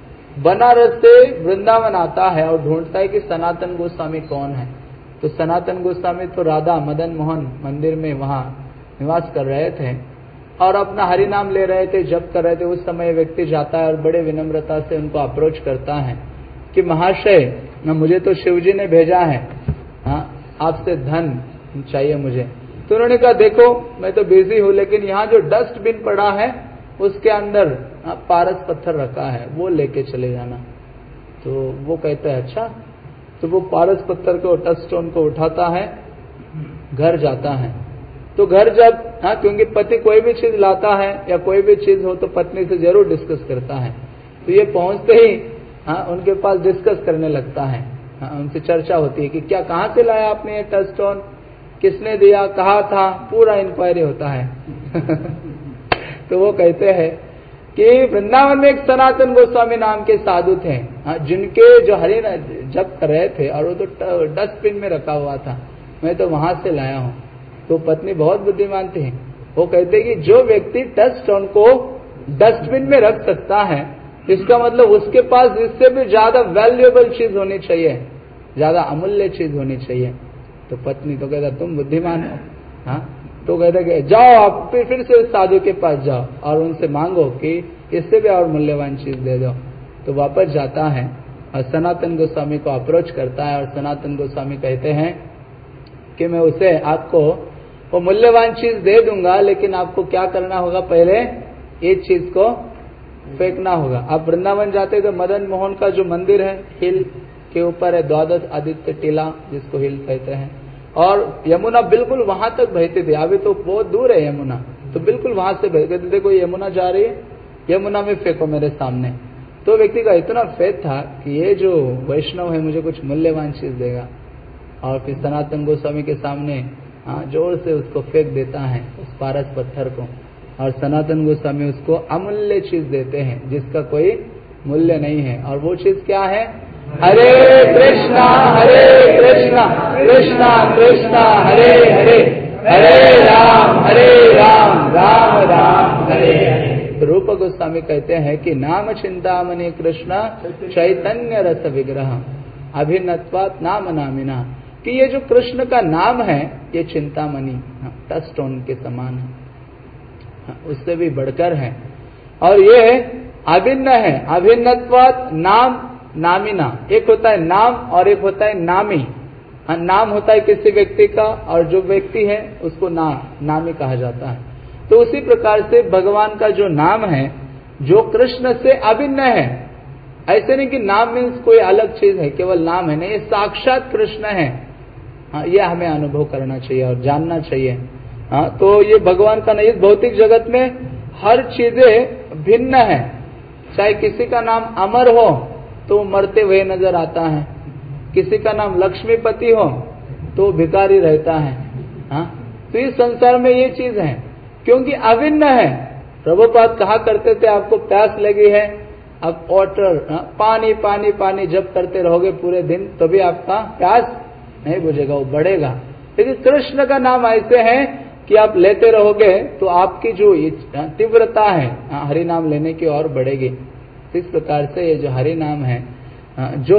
बनारस से वृंदावन आता है और ढूंढता है कि सनातन गोस्वामी कौन है। तो सनातन गोस्वामी तो राधा मदन मोहन मंदिर में वहां निवास कर रहे थे और अपना हरि नाम ले रहे थे, जप कर रहे थे। उस समय व्यक्ति जाता है और बड़े विनम्रता से उनको अप्रोच करता है कि महाशय मुझे तो शिव जी ने भेजा है, आपसे धन चाहिए मुझे। तो उन्होंने कहा देखो मैं तो बिजी हूं, लेकिन यहाँ जो डस्टबिन पड़ा है उसके अंदर पारस पत्थर रखा है, वो लेके चले जाना। तो वो कहते हैं अच्छा। तो वो पारस पत्थर को, टच स्टोन को उठाता है, घर जाता है। तो घर जब क्योंकि पति कोई भी चीज लाता है या कोई भी चीज हो तो पत्नी से जरूर डिस्कस करता है। तो ये पहुंचते ही उनके पास डिस्कस करने लगता है, उनसे चर्चा होती है कि क्या, कहाँ से लाया आपने ये टच स्टोन, किसने दिया, कहा था, पूरा इंक्वायरी होता है। तो वो कहते हैं कि वृंदावन में एक सनातन गोस्वामी नाम के साधु थे, जिनके जो हरि जप कर रहे थे और वो तो डस्टबिन में रखा हुआ था, मैं तो वहां से लाया हूं। तो पत्नी बहुत बुद्धिमान थी, वो कहते कि जो व्यक्ति टच स्टोन को डस्टबिन में रख सकता है, इसका मतलब उसके पास इससे भी ज्यादा वैल्यूएबल चीज होनी चाहिए, ज्यादा अमूल्य चीज होनी चाहिए। तो पत्नी तो कहता तुम बुद्धिमान हो। तो कहते कि जाओ आप फिर से उस साधु के पास जाओ और उनसे मांगो कि इससे भी और मूल्यवान चीज दे दो। तो वापस जाता है और सनातन गोस्वामी को अप्रोच करता है, और सनातन गोस्वामी कहते हैं कि मैं उसे आपको वो मूल्यवान चीज दे दूंगा, लेकिन आपको क्या करना होगा, पहले ये चीज को फेंकना होगा। आप वृंदावन जाते तो मदन मोहन का जो मंदिर है हिल के ऊपर है, द्वादश आदित्य टीला जिसको हिल कहते हैं, और यमुना बिल्कुल वहां तक बहती थी। अभी तो बहुत दूर है यमुना, तो बिल्कुल वहां से बह, कहते देखो यमुना जा रही है, यमुना में फेंको मेरे सामने। तो व्यक्ति का इतना फेथ था कि ये जो वैष्णव है मुझे कुछ मूल्यवान चीज देगा, और फिर सनातन गोस्वामी के सामने जोर से उसको फेंक देता है उस पारस पत्थर को, और सनातन गोस्वामी उसको अमूल्य चीज देते हैं जिसका कोई मूल्य नहीं है। और वो चीज क्या है, हरे कृष्णा कृष्णा कृष्णा हरे हरे, हरे राम राम राम हरे हरे। रूप गोस्वामी कहते हैं कि नाम चिंतामणि कृष्ण चैतन्य रस विग्रह अभिन्नत्वात् नाम नामिना, कि ये जो कृष्ण का नाम है ये चिंतामणि टच स्टोन के समान है, उससे भी बढ़कर है, और ये अभिन्न है। अभिन्नत्वात् नाम नामिना, एक होता है नाम और एक होता है नामी। नाम होता है किसी व्यक्ति का, और जो व्यक्ति है उसको नामी कहा जाता है। तो उसी प्रकार से भगवान का जो नाम है जो कृष्ण से अभिन्न है, ऐसे नहीं कि नाम मीन्स कोई अलग चीज है, केवल नाम है नहीं, ये साक्षात कृष्ण है। ये हमें अनुभव करना चाहिए और जानना चाहिए। तो ये भगवान का नहीं, इस भौतिक जगत में हर चीजें भिन्न है। चाहे किसी का नाम अमर हो तो मरते हुए नजर आता है, किसी का नाम लक्ष्मीपति हो तो भिखारी रहता है। तो इस संसार में ये चीज है, क्योंकि अभिन्न है। प्रभुपाद कहा करते थे आपको प्यास लगी है, अब वाटर पानी पानी पानी जब करते रहोगे पूरे दिन तो भी आपका प्यास नहीं बुझेगा, वो बढ़ेगा। लेकिन कृष्ण का नाम ऐसे है कि आप लेते रहोगे तो आपकी जो तीव्रता है हरि नाम लेने की और बढ़ेगी। इस प्रकार से ये जो हरि नाम है जो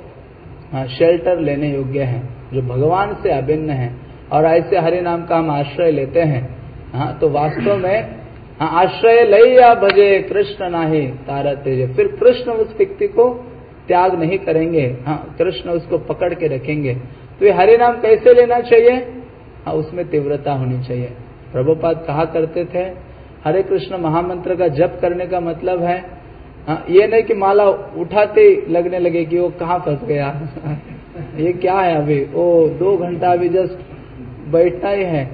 शेल्टर लेने योग्य है, जो भगवान से अभिन्न है, और ऐसे हरि नाम का हम आश्रय लेते हैं तो वास्तव में आश्रय लैया भजे कृष्ण नाही तारा तेजे, फिर कृष्ण उस व्यक्ति को त्याग नहीं करेंगे, कृष्ण उसको पकड़ के रखेंगे। तो ये हरि नाम कैसे लेना चाहिए, उसमें तीव्रता होनी चाहिए। प्रभुपाद कहा करते थे हरे कृष्ण महामंत्र का जप करने का मतलब है ये नहीं कि माला उठाते लगने लगे कि वो कहाँ फंस गया ये क्या है, अभी वो 2 घंटा अभी जस्ट बैठना ही है।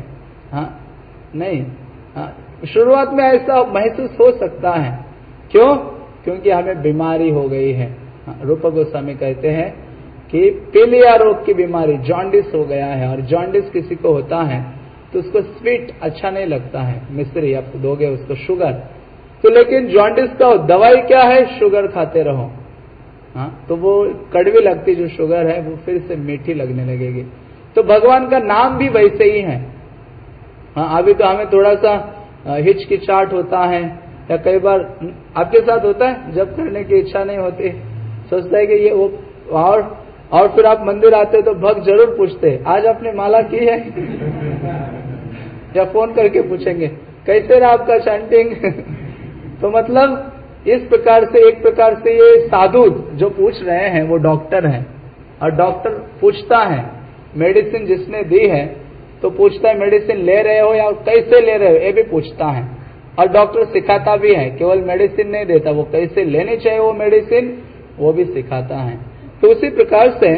नहीं, शुरुआत में ऐसा महसूस हो सकता है, क्यों? क्योंकि हमें बीमारी हो गई है। रूप गोस्वामी कहते हैं कि पीलिया रोग की बीमारी, जॉन्डिस हो गया है, और जॉन्डिस किसी को होता है तो उसको स्वीट अच्छा नहीं लगता है, मिश्री आप दोगे उसको शुगर, तो लेकिन जॉन्डिस का दवाई क्या है, शुगर खाते रहो। तो वो कड़वी लगती जो शुगर है वो फिर से मीठी लगने लगेगी। तो भगवान का नाम भी वैसे ही है। अभी तो हमें थोड़ा सा हिचकिचाहट होता है, या कई बार आपके साथ होता है जब करने की इच्छा नहीं होती, सोचता है कि ये वो, और फिर आप मंदिर आते तो भक्त जरूर पूछते आज आपने माला की है या फोन करके पूछेंगे कैसे रहा आपका चैंटिंग तो मतलब इस प्रकार से, एक प्रकार से ये साधु जो पूछ रहे हैं वो डॉक्टर हैं, और डॉक्टर पूछता है, मेडिसिन जिसने दी है तो पूछता है मेडिसिन ले रहे हो या कैसे ले रहे हो, ये भी पूछता है। और डॉक्टर सिखाता भी है, केवल मेडिसिन नहीं देता, वो कैसे लेनी चाहिए वो मेडिसिन वो भी सिखाता है। तो उसी प्रकार से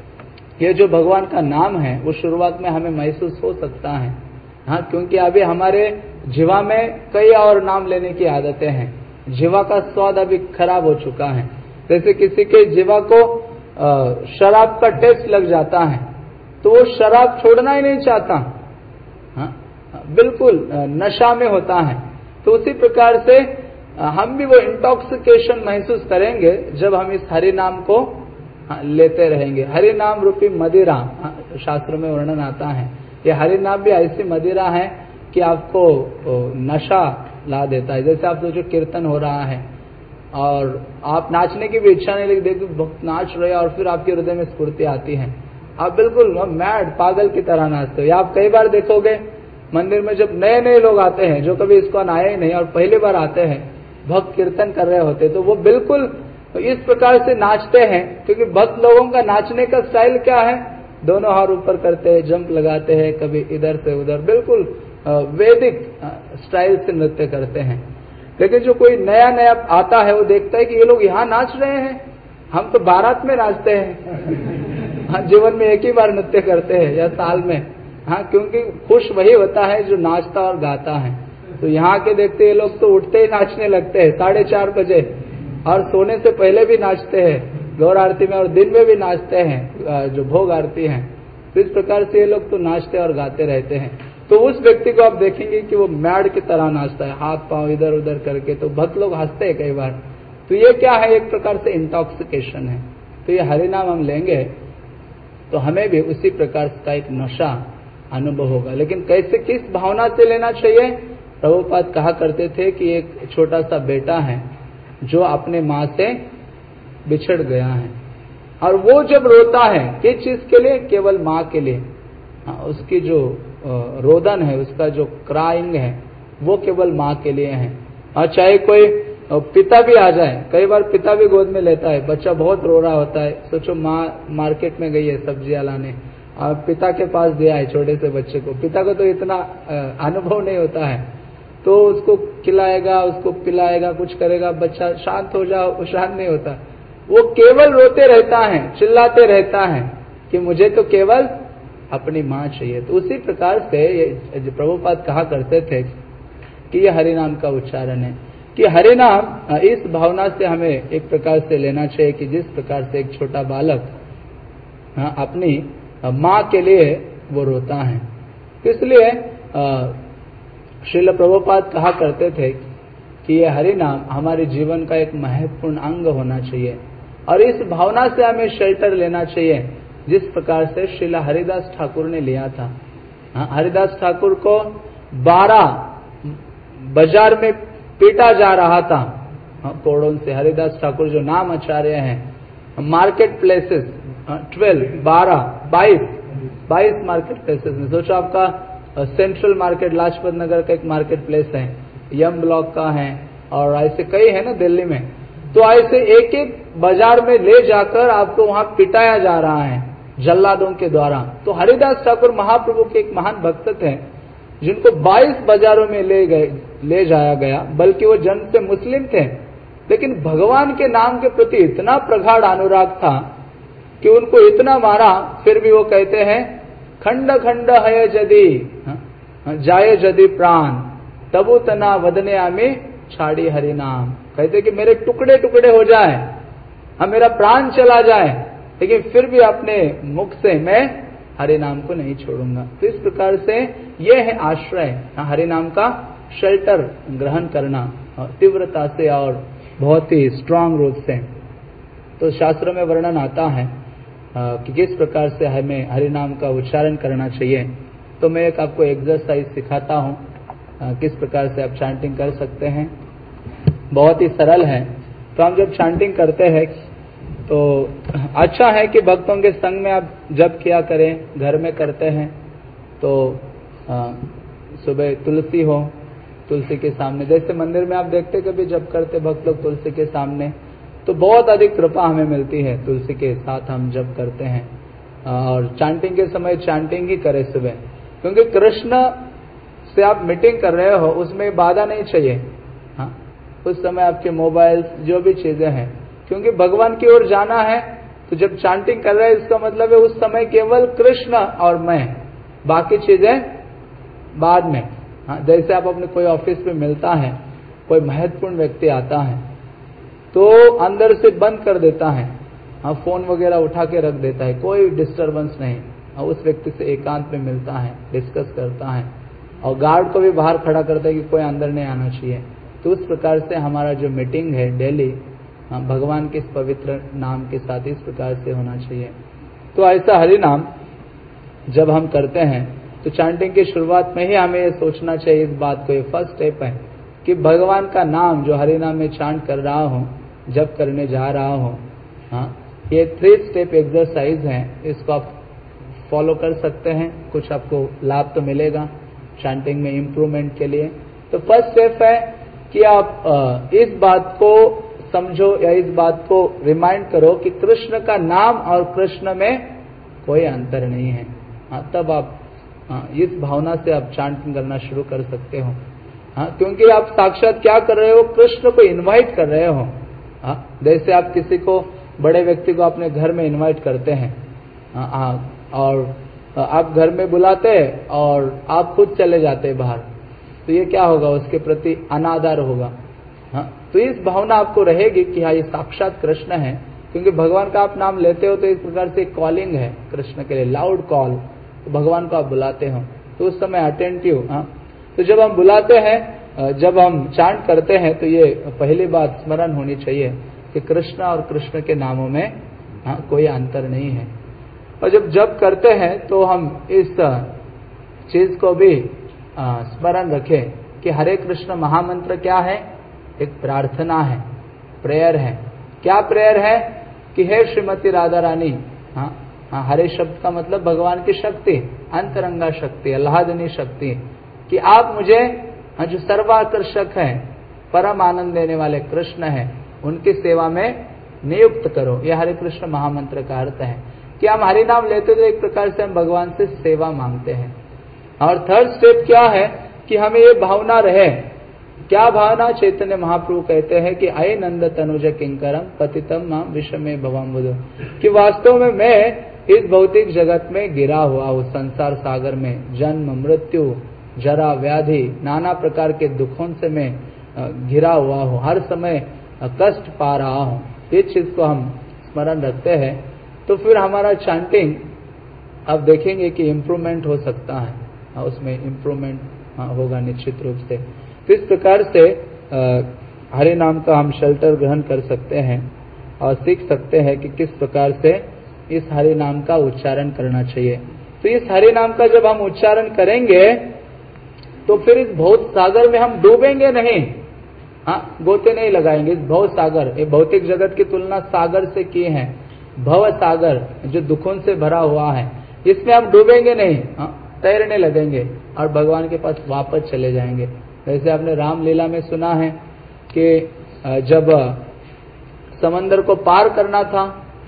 ये जो भगवान का नाम है वो शुरुआत में हमें महसूस हो सकता है, हाँ, क्योंकि अभी हमारे जीवा में कई और नाम लेने की आदतें हैं। जीवा का स्वाद अभी खराब हो चुका है। जैसे किसी के जीवा को शराब का टेस्ट लग जाता है तो वो शराब छोड़ना ही नहीं चाहता, हाँ, बिल्कुल नशा में होता है। तो उसी प्रकार से हम भी वो इंटॉक्सिकेशन महसूस करेंगे जब हम इस हरि नाम को लेते रहेंगे। हरि नाम रूपी मदिरा, शास्त्र में वर्णन आता है, ये हरि नाम भी ऐसी मदिरा है कि आपको नशा ला देता है। जैसे आप जो कीर्तन हो रहा है और आप नाचने की भी इच्छा नहीं, लेकिन देखिए भक्त नाच रहे हैं और फिर आपके हृदय में स्फूर्ति आती है, आप बिल्कुल मैड पागल की तरह नाचते हो। या आप कई बार देखोगे मंदिर में जब नए नए लोग आते हैं जो कभी इसको आए ही नहीं और पहली बार आते हैं, भक्त कीर्तन कर रहे होते तो वो बिल्कुल इस प्रकार से नाचते हैं, क्योंकि भक्त लोगों का नाचने का स्टाइल क्या है, दोनों हाथ ऊपर करते हैं, जंप लगाते हैं, कभी इधर से उधर, बिल्कुल वैदिक स्टाइल से नृत्य करते हैं। लेकिन जो कोई नया नया आता है वो देखता है कि ये लोग यहाँ नाच रहे हैं, हम तो बारात में नाचते हैं। हाँ, जीवन में एक ही बार नृत्य करते हैं या साल में, हाँ, क्योंकि खुश वही होता है जो नाचता और गाता है। तो यहाँ के देखते ये लोग तो उठते ही नाचने लगते हैं 4:30 बजे, और सोने से पहले भी नाचते हैं गौर आरती में, और दिन में भी नाचते हैं जो भोग आरती है। तो इस प्रकार से ये लोग तो नाचते और गाते रहते हैं। तो उस व्यक्ति को आप देखेंगे कि वो मैड की तरह नाचता है, हाथ पांव इधर उधर करके, तो भक्त लोग हंसते हैं कई बार। तो ये क्या है, एक प्रकार से इंटॉक्सिकेशन है। तो ये हरिनाम हम लेंगे तो हमें भी उसी प्रकार का एक नशा अनुभव होगा। लेकिन कैसे, किस भावना से लेना चाहिए? प्रभुपाद कहा करते थे कि एक छोटा सा बेटा है जो अपने माँ से बिछड़ गया है, और वो जब रोता है किस चीज के लिए? केवल माँ के लिए। उसकी जो रोदन है, उसका जो क्राइंग है, वो केवल माँ के लिए है। और चाहे कोई पिता भी आ जाए, कई बार पिता भी गोद में लेता है, बच्चा बहुत रो रहा होता है, सोचो माँ मार्केट में गई है सब्जियां लाने और पिता के पास दिया है छोटे से बच्चे को, पिता को तो इतना अनुभव नहीं होता है, तो उसको खिलाएगा, उसको पिलाएगा, कुछ करेगा, बच्चा शांत हो जाओ, वो शांत नहीं होता, वो केवल रोते रहता है, चिल्लाते रहता है कि मुझे तो केवल अपनी माँ चाहिए। तो उसी प्रकार से ये प्रभुपाद कहा करते थे कि ये हरिनाम का उच्चारण है, कि हरिनाम इस भावना से हमें एक प्रकार से लेना चाहिए कि जिस प्रकार से एक छोटा बालक अपनी माँ के लिए वो रोता है। इसलिए श्रील प्रभुपाद कहा करते थे कि ये हरिनाम हमारे जीवन का एक महत्वपूर्ण अंग होना चाहिए, और इस भावना से हमें शेल्टर लेना चाहिए जिस प्रकार से श्रील हरिदास ठाकुर ने लिया था। हरिदास ठाकुर को 12 बाजार में पीटा जा रहा था कोड़ों से। हरिदास ठाकुर जो नाम आचार्य हैं, मार्केट प्लेसेस 22 मार्केट प्लेसेस में, सोचो आपका सेंट्रल मार्केट लाजपत नगर का एक मार्केट प्लेस है, यम ब्लॉक का है, और ऐसे कई है ना दिल्ली में। तो ऐसे एक एक बाजार में ले जाकर आपको वहां पिटाया जा रहा है जल्लादों के द्वारा। तो हरिदास ठाकुर महाप्रभु के एक महान भक्त थे जिनको 22 बाजारों में ले जाया गया, बल्कि वो जन्म से मुस्लिम थे, लेकिन भगवान के नाम के प्रति इतना प्रगाढ़ अनुराग था कि उनको इतना मारा, फिर भी वो कहते हैं खंड खंड है जदि जाए जदि प्राण तबु तना वदने आमी छाड़ी हरि नाम। कहते कि मेरे टुकड़े टुकड़े हो जाए, मेरा प्राण चला जाए, लेकिन फिर भी अपने मुख से मैं हरि नाम को नहीं छोड़ूंगा। तो इस प्रकार से यह है आश्रय, हरि नाम का शेल्टर ग्रहण करना तीव्रता से और बहुत ही स्ट्रांग रूप से। तो शास्त्रों में वर्णन आता है कि किस प्रकार से हमें हरि नाम का उच्चारण करना चाहिए। तो मैं एक आपको एक्सरसाइज सिखाता हूँ, किस प्रकार से आप चैंटिंग कर सकते हैं। बहुत ही सरल है। तो हम जब चैंटिंग करते हैं तो अच्छा है कि भक्तों के संग में आप जब किया करें, घर में करते हैं तो सुबह तुलसी हो, तुलसी के सामने, जैसे मंदिर में आप देखते कभी जब करते भक्त लोग तुलसी के सामने, तो बहुत अधिक कृपा हमें मिलती है। तुलसी के साथ हम जप करते हैं और चांटिंग के समय चांटिंग ही करें सुबह, क्योंकि कृष्ण से आप मीटिंग कर रहे हो उसमें बाधा नहीं चाहिए। हाँ, उस समय आपके मोबाइल जो भी चीजें हैं, क्योंकि भगवान की ओर जाना है, तो जब चांटिंग कर रहे हैं इसका मतलब है उस समय केवल कृष्ण और मैं, बाकी चीजें बाद में। हाँ, जैसे आप अपने कोई ऑफिस में मिलता है, कोई महत्वपूर्ण व्यक्ति आता है तो अंदर से बंद कर देता है, हाँ, फोन वगैरह उठा के रख देता है, कोई डिस्टरबेंस नहीं। हाँ, उस व्यक्ति से एकांत में मिलता है, डिस्कस करता है और गार्ड को भी बाहर खड़ा करता है कि कोई अंदर नहीं आना चाहिए। तो उस प्रकार से हमारा जो मीटिंग है डेली भगवान के इस पवित्र नाम के साथ इस प्रकार से होना चाहिए। तो ऐसा हरि नाम जब हम करते हैं तो चांटिंग की शुरुआत में ही हमें ये सोचना चाहिए, इस बात को, ये फर्स्ट स्टेप है कि भगवान का नाम जो हरि नाम में चांट कर रहा हूँ, जब करने जा रहा हूँ, हाँ, ये 3 स्टेप एक्सरसाइज है, इसको आप फॉलो कर सकते हैं, कुछ आपको लाभ तो मिलेगा चांटिंग में इम्प्रूवमेंट के लिए। तो फर्स्ट स्टेप है कि आप इस बात को समझो या इस बात को रिमाइंड करो कि कृष्ण का नाम और कृष्ण में कोई अंतर नहीं है। हाँ, तब आप इस भावना से आप चांटिंग करना शुरू कर सकते हो। हाँ, क्योंकि आप साक्षात क्या कर रहे हो, कृष्ण को इनवाइट कर रहे हो। हाँ, जैसे आप किसी को, बड़े व्यक्ति को अपने घर में इनवाइट करते हैं, और आप घर में बुलाते हैं और आप खुद चले जाते हैं बाहर, तो ये क्या होगा, उसके प्रति अनादर होगा। हाँ, तो इस भावना आपको रहेगी कि हाँ, ये साक्षात कृष्ण है, क्योंकि भगवान का आप नाम लेते हो तो इस प्रकार से कॉलिंग है कृष्ण के लिए, लाउड कॉल, तो भगवान को आप बुलाते हो, तो उस समय अटेंटिव। हाँ, तो जब हम बुलाते हैं, जब हम चांट करते हैं, तो ये पहली बात स्मरण होनी चाहिए कि कृष्ण और कृष्ण के नामों में कोई अंतर नहीं है। और जब जप करते हैं तो हम इस चीज को भी स्मरण रखें कि हरे कृष्ण महामंत्र क्या है, एक प्रार्थना है, प्रेयर है। क्या प्रेयर है कि हे श्रीमती राधा रानी, हाँ, हरे शब्द का मतलब भगवान की शक्ति, अंतरंगा शक्ति, अल्लाहदनी शक्ति, कि आप मुझे जो सर्वाकर्षक है, परम आनंद देने वाले कृष्ण है, उनकी सेवा में नियुक्त करो। यह हरे कृष्ण महामंत्र का अर्थ है कि हम हरि नाम लेते तो एक प्रकार से हम भगवान से सेवा मांगते हैं। और थर्ड स्टेप क्या है कि हमें ये भावना रहे, क्या भावना, चैतन्य महाप्रभु कहते हैं कि अये नंद तनुज किंकरम पतितम मां विषमे भवम बुध, कि वास्तव में मैं इस भौतिक जगत में गिरा हुआ हूँ, संसार सागर में जन्म मृत्यु जरा व्याधि नाना प्रकार के दुखों से मैं घिरा हुआ हूँ, हर समय कष्ट पा रहा हूँ। इस चीज को हम स्मरण रखते हैं तो फिर हमारा चांटिंग आप देखेंगे कि इम्प्रूवमेंट हो सकता है, उसमें इम्प्रूवमेंट होगा निश्चित रूप से। तो इस प्रकार से हरि नाम का हम शेल्टर ग्रहण कर सकते हैं और सीख सकते हैं कि किस प्रकार से इस हरि नाम का उच्चारण करना चाहिए। तो इस हरि नाम का जब हम उच्चारण करेंगे तो फिर इस भौत सागर में हम डूबेंगे नहीं, हाँ, गोते नहीं लगाएंगे। इस भव सागर, ये भौतिक जगत की तुलना सागर से की है, भव सागर जो दुखों से भरा हुआ है, इसमें हम डूबेंगे नहीं, तैरने लगेंगे और भगवान के पास वापस चले जाएंगे। जैसे आपने रामलीला में सुना है कि जब समंदर को पार करना था,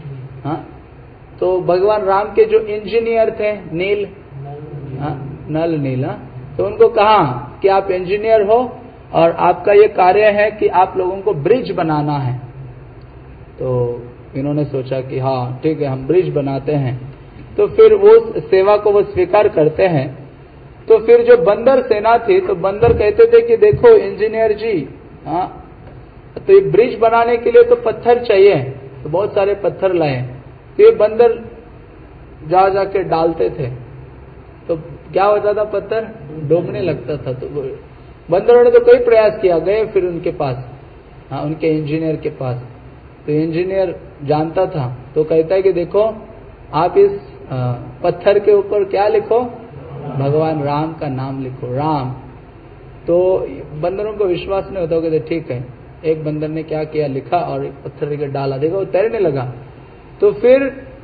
तो भगवान राम के जो इंजीनियर थे नील, नल नील, तो उनको कहा कि आप इंजीनियर हो और आपका ये कार्य है कि आप लोगों को ब्रिज बनाना है। तो इन्होंने सोचा कि हाँ ठीक है, हम ब्रिज बनाते हैं। तो फिर वो सेवा को वो स्वीकार करते हैं। तो फिर जो बंदर सेना थी, तो बंदर कहते थे कि देखो इंजीनियर जी, हाँ, तो ये ब्रिज बनाने के लिए तो पत्थर चाहिए, तो बहुत सारे पत्थर लाए। तो ये बंदर जा जाके डालते थे, तो क्या होता था, पत्थर डूबने लगता था। तो बंदरों ने तो कई प्रयास किया, गए फिर उनके पास, हाँ, उनके इंजीनियर के पास। तो इंजीनियर जानता था, तो कहता है कि देखो आप इस पत्थर के ऊपर क्या लिखो, भगवान राम का नाम लिखो, राम। तो बंदरों को विश्वास नहीं होता कि ठीक है। एक बंदर ने क्या किया, लिखा और एक पत्थर लेकर डाला, देखो वो तैरने लगा। तो फिर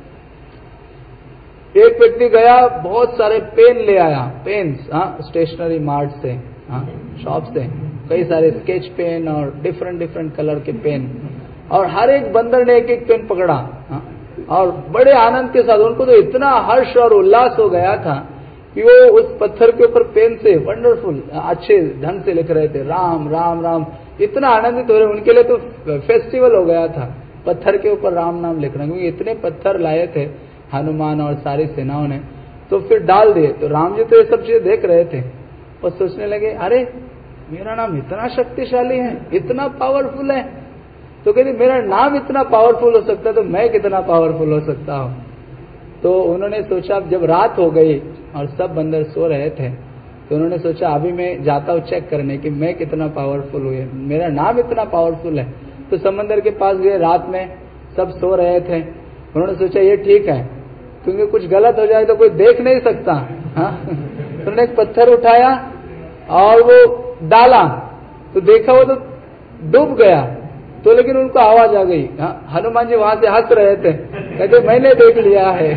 एक व्यक्ति गया, बहुत सारे पेन ले आया, पेन्स, स्टेशनरी मार्ट से, शॉप से, कई सारे स्केच पेन और डिफरेंट कलर के पेन, और हर एक बंदर ने एक एक पेन पकड़ा। हाँ? और बड़े आनंद के साथ, उनको तो इतना हर्ष और उल्लास हो गया था कि वो उस पत्थर के ऊपर पेन से वंडरफुल अच्छे ढंग से लिख रहे थे, राम राम राम। इतना आनंदित हो रहे, उनके लिए तो फेस्टिवल हो गया था पत्थर के ऊपर राम नाम लिखना, क्योंकि इतने पत्थर लाए थे हनुमान और सारी सेनाओं ने। तो फिर डाल दिए। तो राम जी तो ये सब चीजें देख रहे थे और सोचने लगे, अरे मेरा नाम इतना शक्तिशाली है, इतना पावरफुल है, तो कहते मेरा नाम इतना पावरफुल हो सकता है तो मैं कितना पावरफुल हो सकता हूं। तो उन्होंने सोचा, जब रात हो गई और सब बंदर सो रहे थे, तो उन्होंने सोचा अभी मैं जाता हूं चेक करने कि मैं कितना पावरफुल हूं, मेरा नाम इतना पावरफुल है। तो समंदर के पास गए, रात में सब सो रहे थे। उन्होंने सोचा ये ठीक है, क्योंकि कुछ गलत हो जाए तो कोई देख नहीं सकता। हाँ? उन्होंने एक पत्थर उठाया और वो डाला, तो देखा वो तो डूब गया। तो लेकिन उनको आवाज आ गई। हाँ? हनुमान जी वहां से हंस रहे थे, कहते मैंने देख लिया है।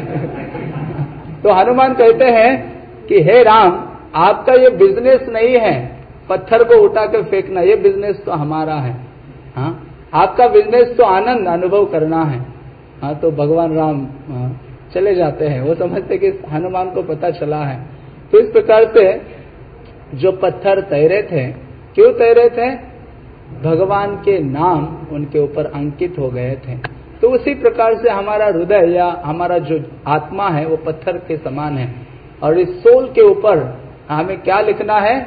तो हनुमान कहते हैं कि हे राम, आपका ये बिजनेस नहीं है पत्थर को उठा कर फेंकना, ये बिजनेस तो हमारा है। हाँ? आपका बिजनेस तो आनंद अनुभव करना है। हाँ? तो भगवान राम चले जाते हैं, वो समझते कि हनुमान को पता चला है। तो इस प्रकार से जो पत्थर तैरे थे, क्यों तैरे थे? भगवान के नाम उनके ऊपर अंकित हो गए थे। तो उसी प्रकार से हमारा हृदय या हमारा जो आत्मा है वो पत्थर के समान है, और इस सोल के ऊपर हमें क्या लिखना है?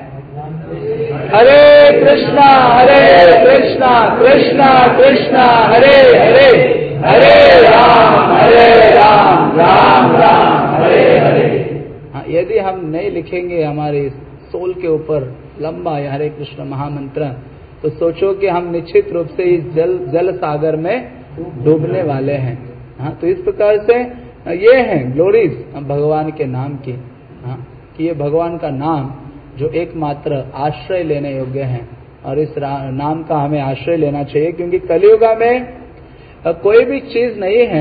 हरे कृष्णा कृष्णा कृष्णा हरे हरे, हरे राम राम राम हरे हरे। हाँ, यदि हम नहीं लिखेंगे हमारे सोल के ऊपर लंबा या हरे कृष्ण महामंत्र, तो सोचो कि हम निश्चित रूप से इस जल सागर में डूबने वाले हैं। हाँ, तो इस प्रकार से ये है ग्लोरीज भगवान के नाम की। हाँ, कि ये भगवान का नाम जो एकमात्र आश्रय लेने योग्य है, और इस नाम का हमें आश्रय लेना चाहिए, क्योंकि कलियुग में कोई भी चीज नहीं है,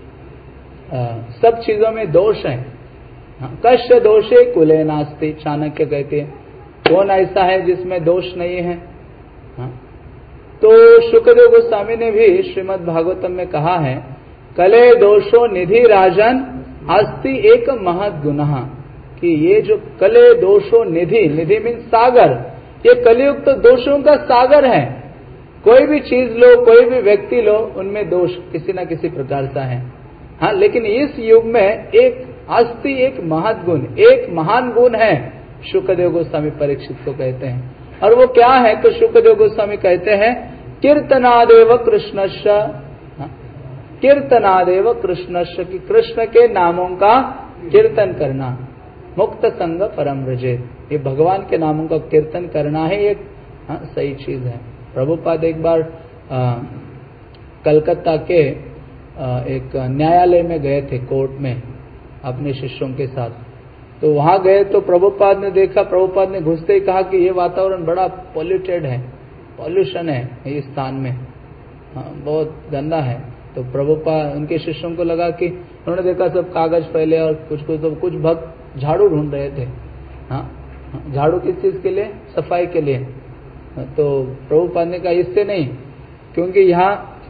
सब चीजों में दोष है। कश्य दोषे कुले नास्ति, चाणक्य कहते हैं, कौन ऐसा है जिसमें दोष नहीं है? तो शुकदेव गोस्वामी ने भी श्रीमद् भागवतम में कहा है, कले दोषो निधि राजन अस्ति एक महत् गुनः, कि ये जो कले दोषो निधि, निधि मीन सागर, ये कलियुग तो दोषों का सागर है। कोई भी चीज लो, कोई भी व्यक्ति लो, उनमें दोष किसी न किसी प्रकार का है। हाँ, लेकिन इस युग में एक अस्ति एक महत् गुण, एक महान गुण है, शुकदेव गोस्वामी परीक्षित को कहते हैं। और वो क्या है? तो शुकदेव गोस्वामी कहते हैं, कीर्तनादेव कृष्णस्य, कीर्तनादेव कृष्णस्य, कि कृष्ण के नामों का कीर्तन करना, मुक्त संग परम व्रजेत, ये भगवान के नामों का कीर्तन करना है, एक सही चीज है। प्रभुपाद एक बार कलकत्ता के एक न्यायालय में गए थे, कोर्ट में, अपने शिष्यों के साथ। तो वहां गए तो प्रभुपाद ने देखा, प्रभुपाद ने घुसते ही कहा कि ये वातावरण बड़ा पॉल्यूटेड है, पॉल्यूशन है इस स्थान में, बहुत गंदा है। तो प्रभुपाद, उनके शिष्यों को लगा कि, उन्होंने देखा सब कागज फैले और कुछ भक्त झाड़ू ढूंढ रहे थे। हाँ, झाड़ू किस चीज के लिए? सफाई के लिए। तो प्रभुपाद ने कहा इससे नहीं, क्योंकि यहाँ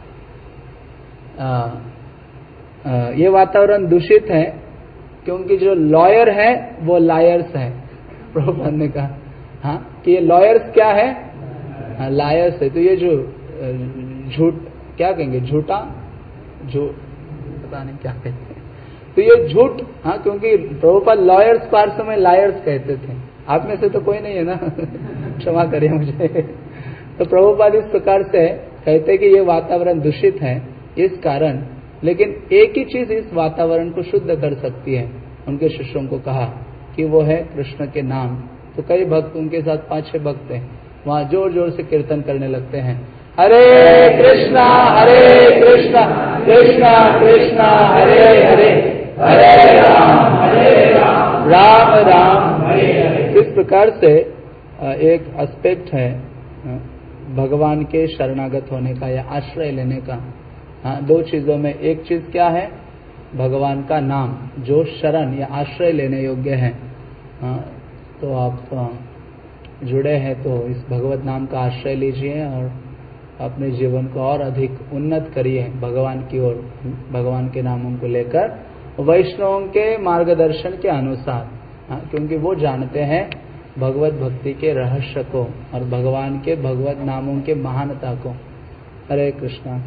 ये वातावरण दूषित है, क्योंकि जो लॉयर है वो लायर्स है। प्रभुपाद ने कहा हाँ, कि ये लॉयर्स क्या है? हाँ, लायर्स है। तो ये जो झूठ, क्या कहेंगे, झूठा, पता नहीं क्या कहते हैं, तो ये झूठ। हाँ, क्योंकि प्रभुपाद लॉयर्स को हर समय लायर्स कहते थे। आप में से तो कोई नहीं है ना, क्षमा करिए मुझे। तो प्रभुपाद इस प्रकार से कहते कि ये वातावरण दूषित है इस कारण, लेकिन एक ही चीज इस वातावरण को शुद्ध कर सकती है। उनके शिष्यों को कहा कि वो है कृष्ण के नाम। तो कई भक्त, उनके साथ 5-6 भक्त हैं, वहां जोर जोर से कीर्तन करने लगते हैं, हरे कृष्णा कृष्णा कृष्णा हरे हरे, हरे राम राम राम हरे हरे। इस प्रकार से एक एस्पेक्ट है भगवान के शरणागत होने का या आश्रय लेने का। हाँ, दो चीजों में, एक चीज क्या है? भगवान का नाम जो शरण या आश्रय लेने योग्य है। हाँ, तो आप जुड़े हैं तो इस भगवत नाम का आश्रय लीजिए और अपने जीवन को और अधिक उन्नत करिए भगवान की ओर, भगवान के नामों को लेकर, वैष्णवों के मार्गदर्शन के अनुसार, क्योंकि वो जानते हैं भगवत भक्ति के रहस्य को और भगवान के भगवत नामों के महानता को। हरे कृष्णा।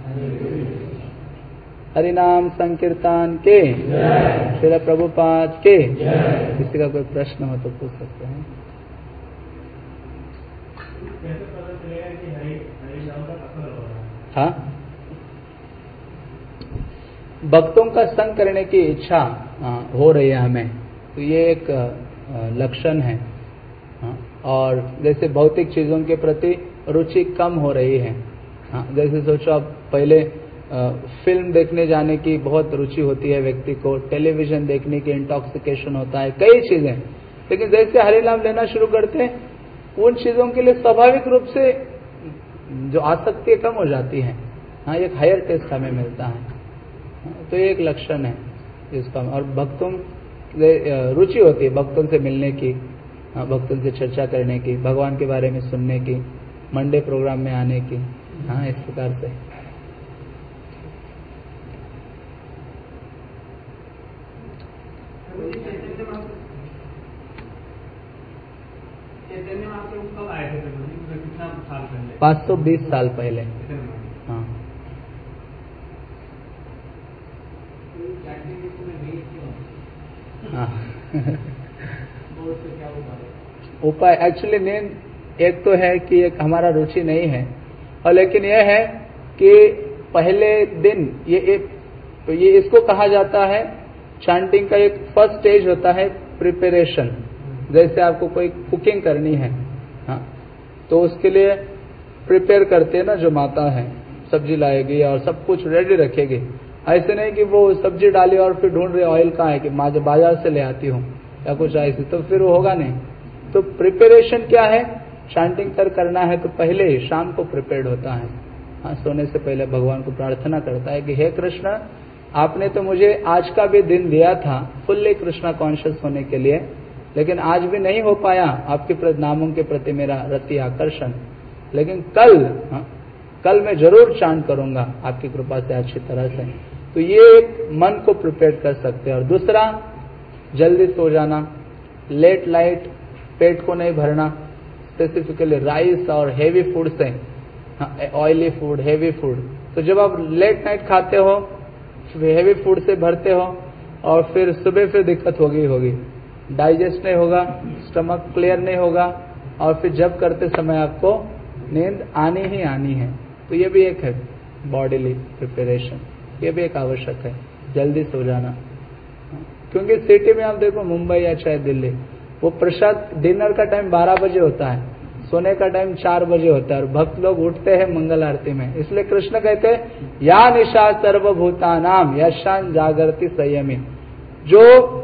हरि नाम संकीर्तन के, श्रील प्रभुपाद के। किसी का कोई प्रश्न हो तो पूछ सकते हैं। कैसे पता चलेगा कि हरि नाम का असर हो रहा है? हाँ, भक्तों का संग करने की इच्छा हो रही है हमें, तो ये एक लक्षण है। और जैसे भौतिक चीजों के प्रति रुचि कम हो रही है। जैसे सोचो, आप पहले फिल्म देखने जाने की बहुत रुचि होती है व्यक्ति को, टेलीविजन देखने की इंटॉक्सिकेशन होता है, कई चीजें, लेकिन जैसे हरि नाम लेना शुरू करते हैं, उन चीजों के लिए स्वाभाविक रूप से जो आसक्ति कम हो जाती है। एक हायर टेस्ट हमें मिलता है, तो ये एक लक्षण है इसका। और भक्तों रुचि होती है भक्तों से मिलने की, भक्तों से चर्चा करने की, भगवान के बारे में सुनने की, मंडे प्रोग्राम में आने की। इस प्रकार से। चैतन्य महाप्रभु कब आए थे? कितना साल पहले? 520 साल पहले। हाँ, उपाय एक्चुअली नींद एक तो है कि एक हमारा रुचि नहीं है, और लेकिन यह है कि पहले दिन तो ये इसको कहा जाता है चांटिंग का एक फर्स्ट स्टेज होता है प्रिपरेशन। जैसे आपको कोई कुकिंग करनी है, तो उसके लिए प्रिपेयर करते हैं ना, जो माता है सब्जी लाएगी और सब कुछ रेडी रखेगी। ऐसे नहीं कि वो सब्जी डाली और फिर ढूंढ रहे ऑयल कहाँ है कि बाजार से ले आती हूँ या कुछ ऐसे, तो फिर वो होगा नहीं। तो प्रिपरेशन क्या है, चांटिंग करना है तो पहले ही शाम को प्रिपेयर्ड होता है। सोने से पहले भगवान को प्रार्थना करता है कि हे कृष्ण, आपने तो मुझे आज का भी दिन दिया था फुल्ली कृष्णा कॉन्शियस होने के लिए, लेकिन आज भी नहीं हो पाया आपके नामों के प्रति मेरा रति आकर्षण, लेकिन कल मैं जरूर चांट करूंगा आपकी कृपा से अच्छी तरह से। तो ये मन को प्रिपेयर कर सकते हैं। और दूसरा, जल्दी सो जाना, लेट लाइट, पेट को नहीं भरना, स्पेसिफिकली राइस और हेवी फूड से, ऑयली फूड, हेवी फूड। तो जब आप लेट नाइट खाते हो, हेवी फूड से भरते हो, और फिर सुबह फिर दिक्कत होगी, डाइजेस्ट नहीं होगा, स्टमक क्लियर नहीं होगा, और फिर जब करते समय आपको नींद आनी ही आनी है। तो ये भी एक है बॉडीली प्रिपरेशन, ये भी एक आवश्यक है, जल्दी सो जाना। क्योंकि सिटी में आप देखो, मुंबई या चाहे दिल्ली, वो प्रसाद डिनर का टाइम 12 बजे होता है, सोने का टाइम 4 बजे होता है, और भक्त लोग उठते हैं मंगल आरती में। इसलिए कृष्ण कहते हैं या निशा सर्वभूतानाम यशान जागृति संयमी। जो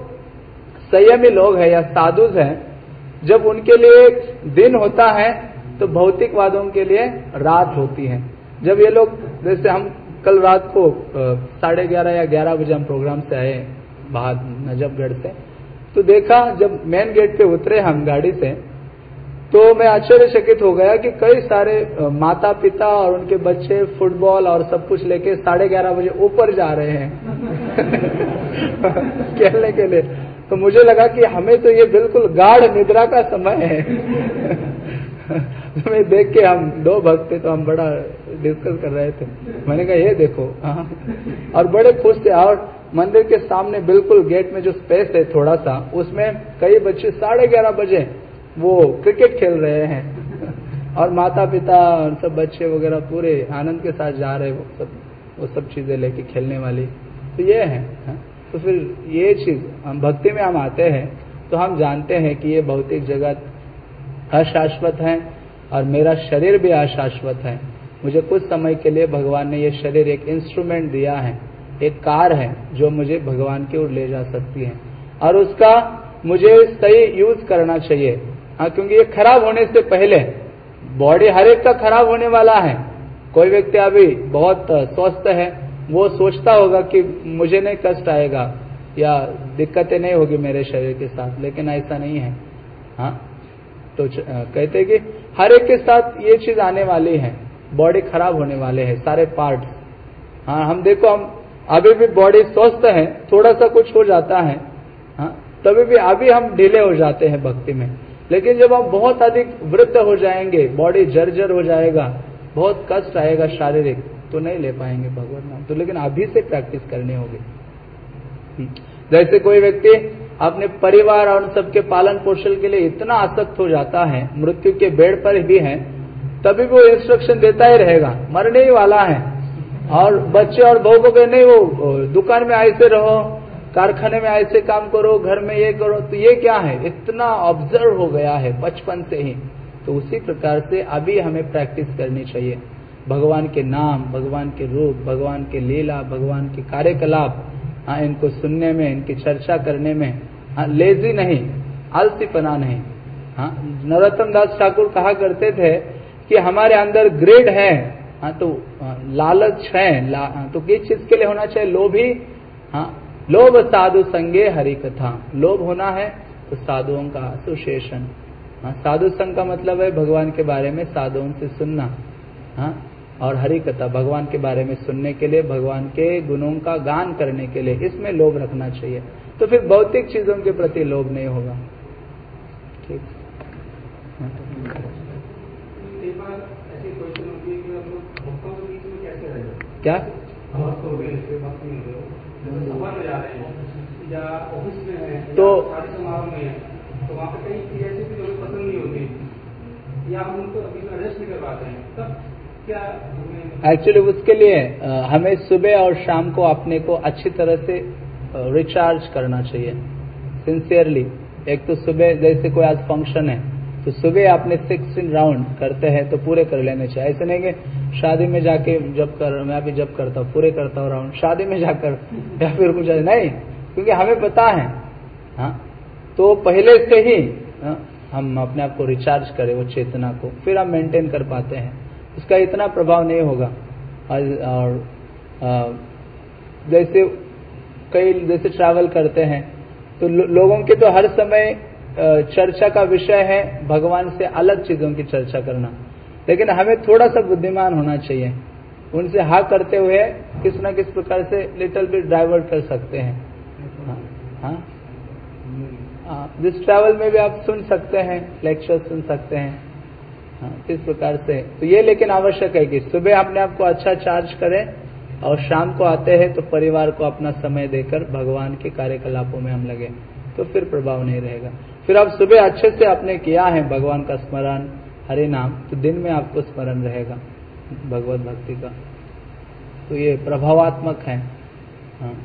संयमी लोग हैं या साधुज हैं, जब उनके लिए दिन होता है तो भौतिकवादों के लिए रात होती है। जब ये लोग, जैसे हम कल रात को 11:30 या 11 बजे हम प्रोग्राम से आए बाहर नजफगढ़ से, तो देखा जब मेन गेट पे उतरे हम गाड़ी से, तो मैं आश्चर्यचकित हो गया कि कई सारे माता पिता और उनके बच्चे फुटबॉल और सब कुछ लेके 11:30 बजे ऊपर जा रहे हैं खेलने के लिए। तो मुझे लगा कि हमें तो ये बिल्कुल गाढ़ निद्रा का समय है। मैं देख के, हम 2 भक्त थे तो हम बड़ा डिस्कस कर रहे थे। मैंने कहा ये देखो, और बड़े खुश थे। और मंदिर के सामने बिल्कुल गेट में जो स्पेस है थोड़ा सा, उसमें कई बच्चे 11:30 बजे वो क्रिकेट खेल रहे हैं और माता पिता और सब बच्चे वगैरह पूरे आनंद के साथ जा रहे हैं, वो सब चीजें लेके खेलने वाली। तो ये है। तो फिर ये चीज, हम भक्ति में हम आते हैं तो हम जानते हैं कि ये भौतिक जगत अशाश्वत है और मेरा शरीर भी अशाश्वत है। मुझे कुछ समय के लिए भगवान ने ये शरीर एक इंस्ट्रूमेंट दिया है, एक कार है जो मुझे भगवान की ओर ले जा सकती है, और उसका मुझे सही यूज करना चाहिए। क्योंकि ये खराब होने से पहले, बॉडी हर एक का खराब होने वाला है। कोई व्यक्ति अभी बहुत स्वस्थ है, वो सोचता होगा कि मुझे नहीं कष्ट आएगा या दिक्कतें नहीं होगी मेरे शरीर के साथ, लेकिन ऐसा नहीं है। तो कहते हैं कि हर एक के साथ ये चीज आने वाली है। बॉडी खराब होने वाले हैं सारे पार्ट्स। हाँ, हम देखो, हम अभी भी बॉडी स्वस्थ है, थोड़ा सा कुछ हो जाता है, हाँ, तभी भी अभी हम ढीले हो जाते हैं भक्ति में। लेकिन जब हम बहुत अधिक वृद्ध हो जाएंगे, बॉडी जर्जर हो जाएगा, बहुत कष्ट आएगा शारीरिक, तो नहीं ले पाएंगे भगवत नाम। तो लेकिन अभी से प्रैक्टिस करनी होगी। जैसे कोई व्यक्ति अपने परिवार और सबके पालन पोषण के लिए इतना आसक्त हो जाता है, मृत्यु के बेड पर भी है, तभी वो इंस्ट्रक्शन देता ही रहेगा, मरने ही वाला है, और बच्चे और बहू को कहने, वो दुकान में ऐसे रहो, कारखाने में ऐसे काम करो, घर में ये करो। तो ये क्या है, इतना ऑब्जर्व हो गया है बचपन से ही। तो उसी प्रकार से अभी हमें प्रैक्टिस करनी चाहिए भगवान के नाम, भगवान के रूप, भगवान के लीला, भगवान के कार्यकलाप, हाँ, इनको सुनने में, इनकी चर्चा करने में, हाँ, लेजी नहीं, आलसीपना नहीं। हाँ, नरोत्तम दास ठाकुर कहा करते थे कि हमारे अंदर ग्रेड है, हाँ, तो लालच है, तो किस चीज के लिए होना चाहिए, लोभी, हाँ, लोभ साधु संगे हरि कथा, लोभ होना है तो साधुओं का एसोसिएशन। हाँ, साधु संघ का मतलब है भगवान के बारे में साधुओं से सुनना, हाँ, और हरि कथा भगवान के बारे में सुनने के लिए, भगवान के गुणों का गान करने के लिए, इसमें लोभ रखना चाहिए। तो फिर भौतिक चीजों के प्रति लोभ नहीं होगा। ठीक, ऐसी क्वेश्चन होती है कि हम लोग भक्तों के बीच में कैसे रहें? क्या भक्त हो गए, भक्त नहीं हो गए, सफर में जा रहे हैं या ऑफिस में है, तो शादी समारोह में है, तो वहाँ पे कई चीजें ऐसी थी जो हमें पसंद नहीं होती, या हम उनको अभी अरेस्ट नहीं कर पाते हैं, तब क्या हमें? एक्चुअली उसके लिए हमें सुबह और शाम को अपने को अच्छी तरह से रिचार्ज करना चाहिए, सिंसियरली। एक तो सुबह, जैसे कोई आज फंक्शन है तो सुबह आपने 16 राउंड करते हैं तो पूरे कर लेने चाहिए। ऐसे नहीं कि शादी में जाके मैं भी जब करता हूँ पूरे करता हूँ राउंड, शादी में जाकर या फिर कुछ नहीं, क्योंकि हमें पता है, हाँ, तो पहले से ही हम अपने आप को रिचार्ज करें, वो चेतना को, फिर हम मेंटेन कर पाते हैं, उसका इतना प्रभाव नहीं होगा। और जैसे जैसे ट्रैवल करते हैं तो लोगों के तो हर समय चर्चा का विषय है भगवान से अलग चीजों की चर्चा करना, लेकिन हमें थोड़ा सा बुद्धिमान होना चाहिए, उनसे हाँ करते हुए किस न किस प्रकार से लिटिल बिट डाइवर्ट कर सकते हैं। हाँ, जिस ट्रैवल में भी आप सुन सकते हैं, लेक्चर सुन सकते हैं, हाँ, किस प्रकार से। तो ये लेकिन आवश्यक है कि सुबह अपने आप को अच्छा चार्ज करें और शाम को आते हैं तो परिवार को अपना समय देकर भगवान के कार्यकलापों में हम लगे, तो फिर प्रभाव नहीं रहेगा। फिर आप सुबह अच्छे से आपने किया है भगवान का स्मरण, हरि नाम, तो दिन में आपको स्मरण रहेगा भगवत भक्ति का, तो ये प्रभावात्मक है। हाँ,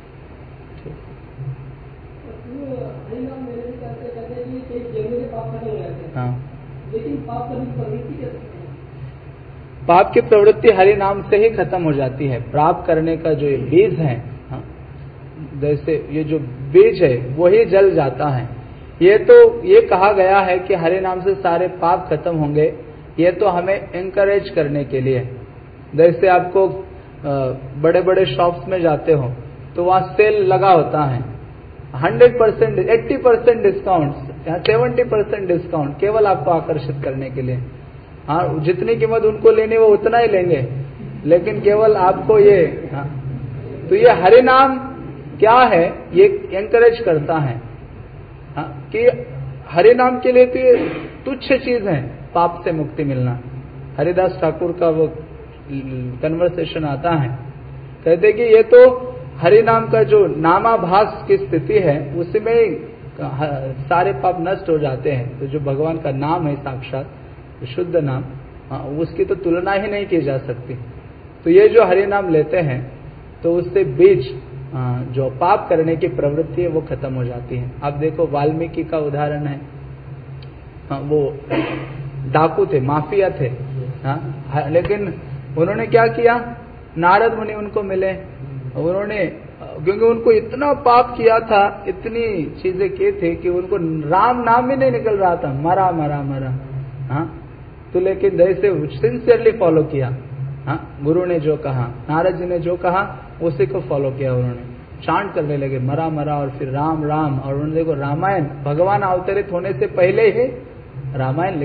हाँ, लेकिन पाप की प्रवृत्ति कैसे? पाप की प्रवृत्ति हरि नाम से ही खत्म हो जाती है। प्राप्त करने का जो ये बीज है, हाँ, जैसे ये जो बीज है वही जल जाता है। ये कहा गया है कि हरि नाम से सारे पाप खत्म होंगे, ये तो हमें एनकरेज करने के लिए। जैसे आपको बड़े बड़े शॉप्स में जाते हो तो वहाँ सेल लगा होता है, 100%, 80% डिस्काउंट, 70% डिस्काउंट, केवल आपको आकर्षित करने के लिए। हाँ, जितनी कीमत उनको लेनी वो उतना ही लेंगे, लेकिन केवल आपको ये, हाँ, तो ये हरि नाम क्या है, ये एनकरेज करता है, हाँ, कि हरि नाम के लिए तो ये तुच्छ चीज है पाप से मुक्ति मिलना। हरिदास ठाकुर का वो कन्वर्सेशन आता है, कहते कि ये तो हरि नाम का जो नामाभास की स्थिति है उसमें सारे पाप नष्ट हो जाते हैं। तो जो भगवान का नाम है साक्षात शुद्ध नाम, उसकी तो तुलना ही नहीं की जा सकती। तो ये जो हरि नाम लेते हैं तो उससे बीज जो पाप करने की प्रवृत्ति है वो खत्म हो जाती है। आप देखो वाल्मीकि का उदाहरण है, वो डाकू थे, माफिया थे, लेकिन उन्होंने क्या किया, नारद मुनि उनको मिले, उन्होंने, क्योंकि उनको इतना पाप किया था, इतनी चीजें की थी कि उनको राम नाम ही नहीं निकल रहा था, मरा मरा मरा, हाँ, तो लेकिन जैसे सिंसियरली फॉलो किया, हाँ, गुरु ने जो कहा, नारद जी ने जो कहा उसी को फॉलो किया, उन्होंने चांट करने लगे मरा मरा, और फिर राम राम, और उन्होंने देखो रामायण, भगवान अवतरित होने से पहले ही रामायण लिख दी।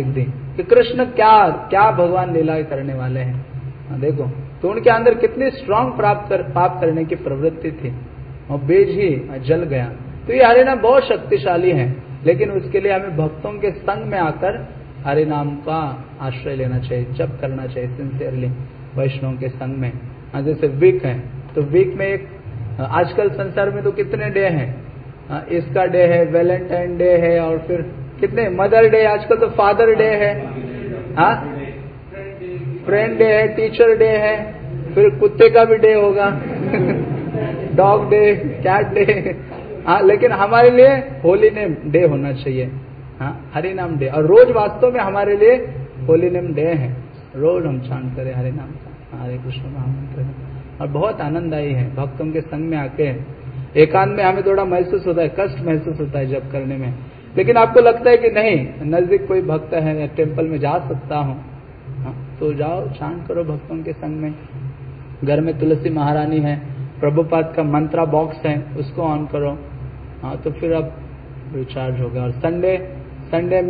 कि कृष्ण क्या क्या भगवान लीला करने वाले हैं। देखो तो उनके अंदर कितनी स्ट्रांग पाप करने की प्रवृत्ति थी और बीज ही जल गया। तो ये हरिनाम बहुत शक्तिशाली है, लेकिन उसके लिए हमें भक्तों के संग में आकर हरिनाम का आश्रय लेना चाहिए, जप करना चाहिए सिंसियरली वैष्णव के संग में। जैसे वीक है तो वीक में एक आजकल संसार में तो कितने डे हैं, इसका डे है, वैलेंटाइन डे है, और फिर कितने मदर डे, आजकल तो फादर डे है, फ्रेंड डे है, टीचर डे है, फिर कुत्ते का भी डे होगा डॉग डे, कैट डे। लेकिन हमारे लिए होली नेम डे होना चाहिए, हरि नाम डे। और रोज वास्तव में हमारे लिए होली नेम डे है, रोज हम चांट करें हरि नाम का, हरे कृष्ण महामंत्र। और बहुत आनंददायी है भक्तों के संग में आके। एकांत में हमें थोड़ा महसूस होता है, कष्ट महसूस होता है जब करने में, लेकिन आपको लगता है कि नहीं नजदीक कोई भक्त है या टेम्पल में जा सकता हूँ, तो जाओ चांट करो भक्तों के संग में। घर में तुलसी महारानी है, प्रभुपाद का मंत्रा बॉक्स है, उसको ऑन करो, तो फिर अब रिचार्ज होगा। और संडे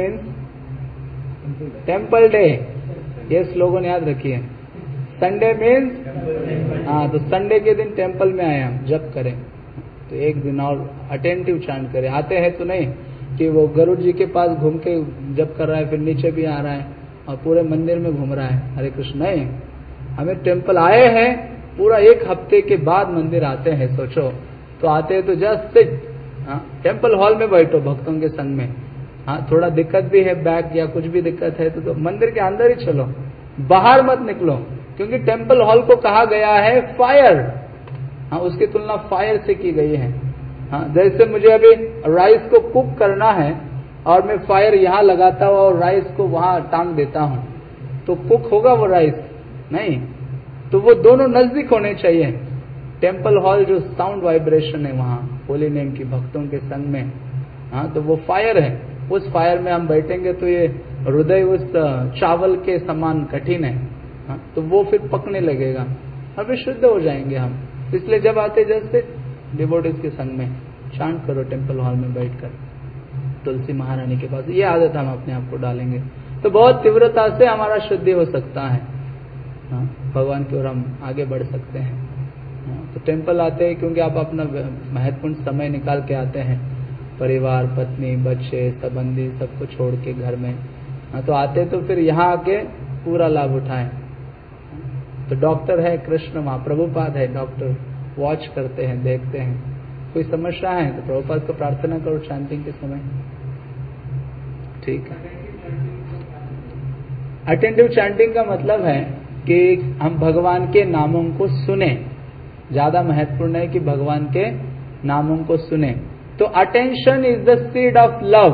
मीन्स टेम्पल डे, ये स्लोगन याद रखिए। संडे मीन्स तो संडे के दिन टेम्पल में आए हम, जप करें, तो एक दिन और अटेंटिव चांट करें। आते हैं तो नहीं कि वो गरुड़ जी के पास घूम के जप कर रहा है, फिर नीचे भी आ रहा है और पूरे मंदिर में घूम रहा है हरे कृष्ण। नहीं, हमें टेम्पल आए हैं, पूरा एक हफ्ते के बाद मंदिर आते हैं, सोचो। तो आते हैं तो जस्ट सिट, टेम्पल हॉल में बैठो भक्तों के संग में। थोड़ा दिक्कत भी है, बैक या कुछ भी दिक्कत है तो मंदिर के अंदर ही चलो, बाहर मत निकलो, क्योंकि टेम्पल हॉल को कहा गया है फायर। उसकी तुलना फायर से की गई है। जैसे मुझे अभी राइस को कुक करना है और मैं फायर यहाँ लगाता हूँ और राइस को वहां टांग देता हूँ, तो कुक होगा वो राइस? नहीं। तो वो दोनों नजदीक होने चाहिए। टेम्पल हॉल जो साउंड वाइब्रेशन है वहां होली नेम की भक्तों के संग में, तो वो फायर है। उस फायर में हम बैठेंगे तो ये हृदय उस चावल के समान कठिन है, तो वो फिर पकने लगेगा और फिर शुद्ध हो जाएंगे हम। इसलिए जब आते जैसे डिवोटीज के संग में चांट करो टेम्पल हॉल में बैठकर तुलसी महारानी के पास। ये आदत हम अपने आप को डालेंगे तो बहुत तीव्रता से हमारा शुद्धि हो सकता है, भगवान की ओर हम आगे बढ़ सकते हैं। तो टेम्पल आते हैं क्योंकि आप अपना महत्वपूर्ण समय निकाल के आते हैं, परिवार, पत्नी, बच्चे, संबंधी सबको छोड़ के घर में, तो आते तो फिर यहाँ आके पूरा लाभ उठाएं। तो डॉक्टर है कृष्ण, वहाँ प्रभुपाद है डॉक्टर, वॉच करते हैं, देखते हैं। कोई समस्या है तो प्रभुपाद को प्रार्थना करो चांटिंग के समय, ठीक है। अटेंटिव चांटिंग का मतलब है कि हम भगवान के नामों को सुने, ज्यादा महत्वपूर्ण है कि भगवान के नामों को सुने। तो attention is the seed of love.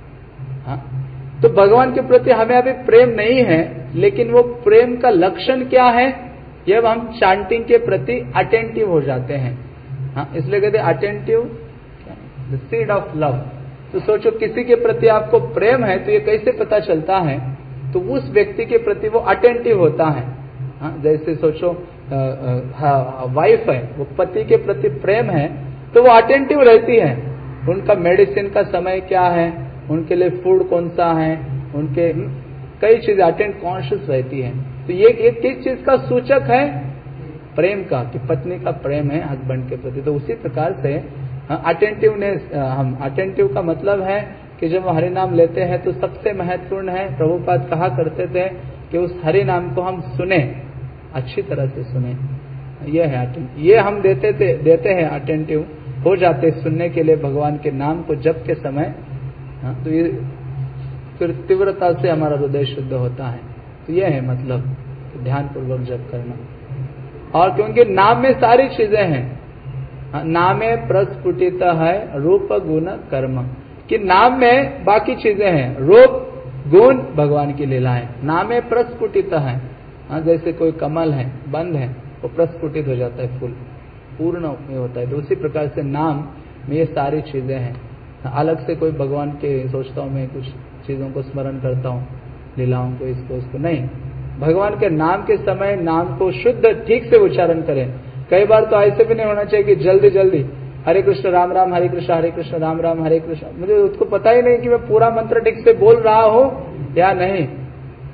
तो भगवान के प्रति हमें अभी प्रेम नहीं है, लेकिन वो प्रेम का लक्षण क्या है? जब हम चांटिंग के प्रति अटेंटिव हो जाते हैं, इसलिए कहते हैं attentive the seed of love. तो सोचो किसी के प्रति आपको प्रेम है तो ये कैसे पता चलता है? तो उस व्यक्ति के प्रति वो अटेंटिव होता है। जैसे सोचो वाइफ है, वो पति के प्रति प्रेम है तो वो अटेंटिव रहती है। उनका मेडिसिन का समय क्या है, उनके लिए फूड कौन सा है, उनके कई चीजें अटेंड कॉन्शियस रहती है। तो ये एक किस चीज का सूचक है? प्रेम का, कि पत्नी का प्रेम है हस्बैंड के प्रति। तो उसी प्रकार से अटेंटिवनेस, हम अटेंटिव का मतलब है कि जब हरि नाम लेते हैं तो सबसे महत्वपूर्ण है, प्रभुपाद कहा करते थे कि उस हरि नाम को हम सुने, अच्छी तरह से सुने। ये है अटेंटिव, ये हम देते हैं अटेंटिव हो जाते सुनने के लिए भगवान के नाम को जप के समय। तो ये फिर तीव्रता से हमारा हृदय शुद्ध होता है। तो यह है मतलब ध्यान पूर्वक जप करना। और क्योंकि नाम में सारी चीजें हैं, नामे प्रस्फुटित है रूप गुण कर्म, कि नाम में बाकी चीजें हैं, रूप गुण भगवान की लीलाएं। नामे प्रस्फुटित है, जैसे कोई कमल है बंद है, वो प्रस्फुटित हो जाता है, फूल पूर्ण में होता है। तो उसी प्रकार से नाम में ये सारी चीजें हैं। अलग से कोई भगवान के सोचता हूँ मैं, कुछ चीजों को स्मरण करता हूँ, लीलाओं को, इसको नहीं। भगवान के नाम के समय नाम को शुद्ध ठीक से उच्चारण करें। कई बार तो ऐसे भी नहीं होना चाहिए कि जल्दी जल्दी हरे कृष्ण राम राम हरे कृष्ण राम राम हरे कृष्ण, मुझे उसको पता ही नहीं कि मैं पूरा मंत्र ठीक से बोल रहा हूँ या नहीं।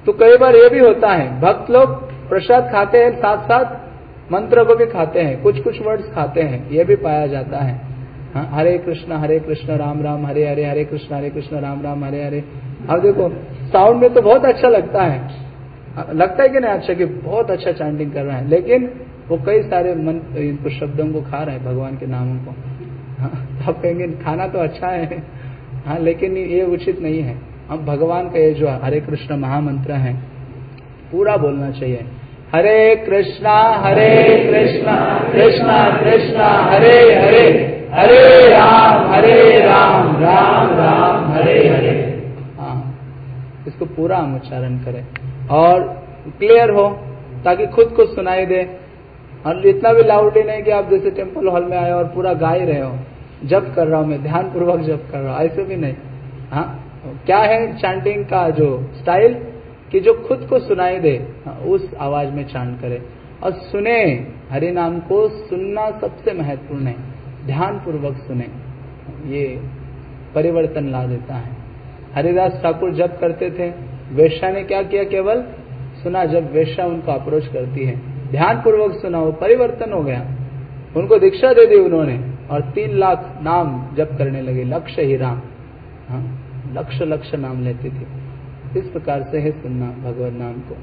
तो कई बार ये भी होता है, भक्त लोग प्रसाद खाते हैं, साथ साथ मंत्र को भी खाते हैं, कुछ कुछ वर्ड्स खाते हैं, ये भी पाया जाता है। हाँ, हरे कृष्ण राम राम हरे हरे, हरे कृष्ण राम राम हरे हरे। अब देखो साउंड में तो बहुत अच्छा लगता है कि नहीं अच्छा, कि बहुत अच्छा चैंटिंग कर रहा है, लेकिन वो कई सारे इनको शब्दों को खा रहे हैं, भगवान के नामों को। हाँ, तो आप कहेंगे खाना तो अच्छा है, हाँ, लेकिन ये उचित नहीं है। अब भगवान का ये जो हरे कृष्ण महामंत्र है पूरा बोलना चाहिए। हरे कृष्णा कृष्णा कृष्णा हरे हरे, हरे राम राम राम हरे हरे। हाँ, इसको पूरा हम उच्चारण करें और क्लियर हो, ताकि खुद को सुनाई दे। और इतना भी लाउडली नहीं कि आप जैसे टेम्पल हॉल में आए और पूरा गा ही रहे हो, जप कर रहा हूं मैं, ध्यान पूर्वक जप कर रहा हूं, ऐसे भी नहीं। हाँ, क्या है चैंटिंग का जो स्टाइल, कि जो खुद को सुनाई दे उस आवाज में चैंट करे और सुने। हरि नाम को सुनना सबसे महत्वपूर्ण है, ध्यान पूर्वक सुने, ये परिवर्तन ला देता है। हरिदास ठाकुर जब करते थे, वेश्या ने क्या किया, केवल सुना। जब वेश्या उनको अप्रोच करती है, ध्यान पूर्वक सुना, वो परिवर्तन हो गया, उनको दीक्षा दे दी उन्होंने और 3 लाख नाम जप करने लगे, लक्ष्य ही राम। हाँ, लक्ष्य नाम लेती थी। इस प्रकार से है सुनना भगवत नाम को।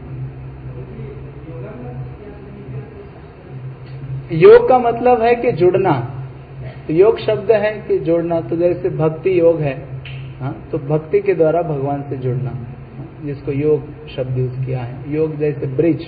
योग का मतलब है कि जुड़ना, तो योग शब्द है कि जोड़ना। तो जैसे भक्ति योग है, हाँ, तो भक्ति के द्वारा भगवान से जुड़ना, जिसको योग शब्द यूज किया है। योग जैसे ब्रिज।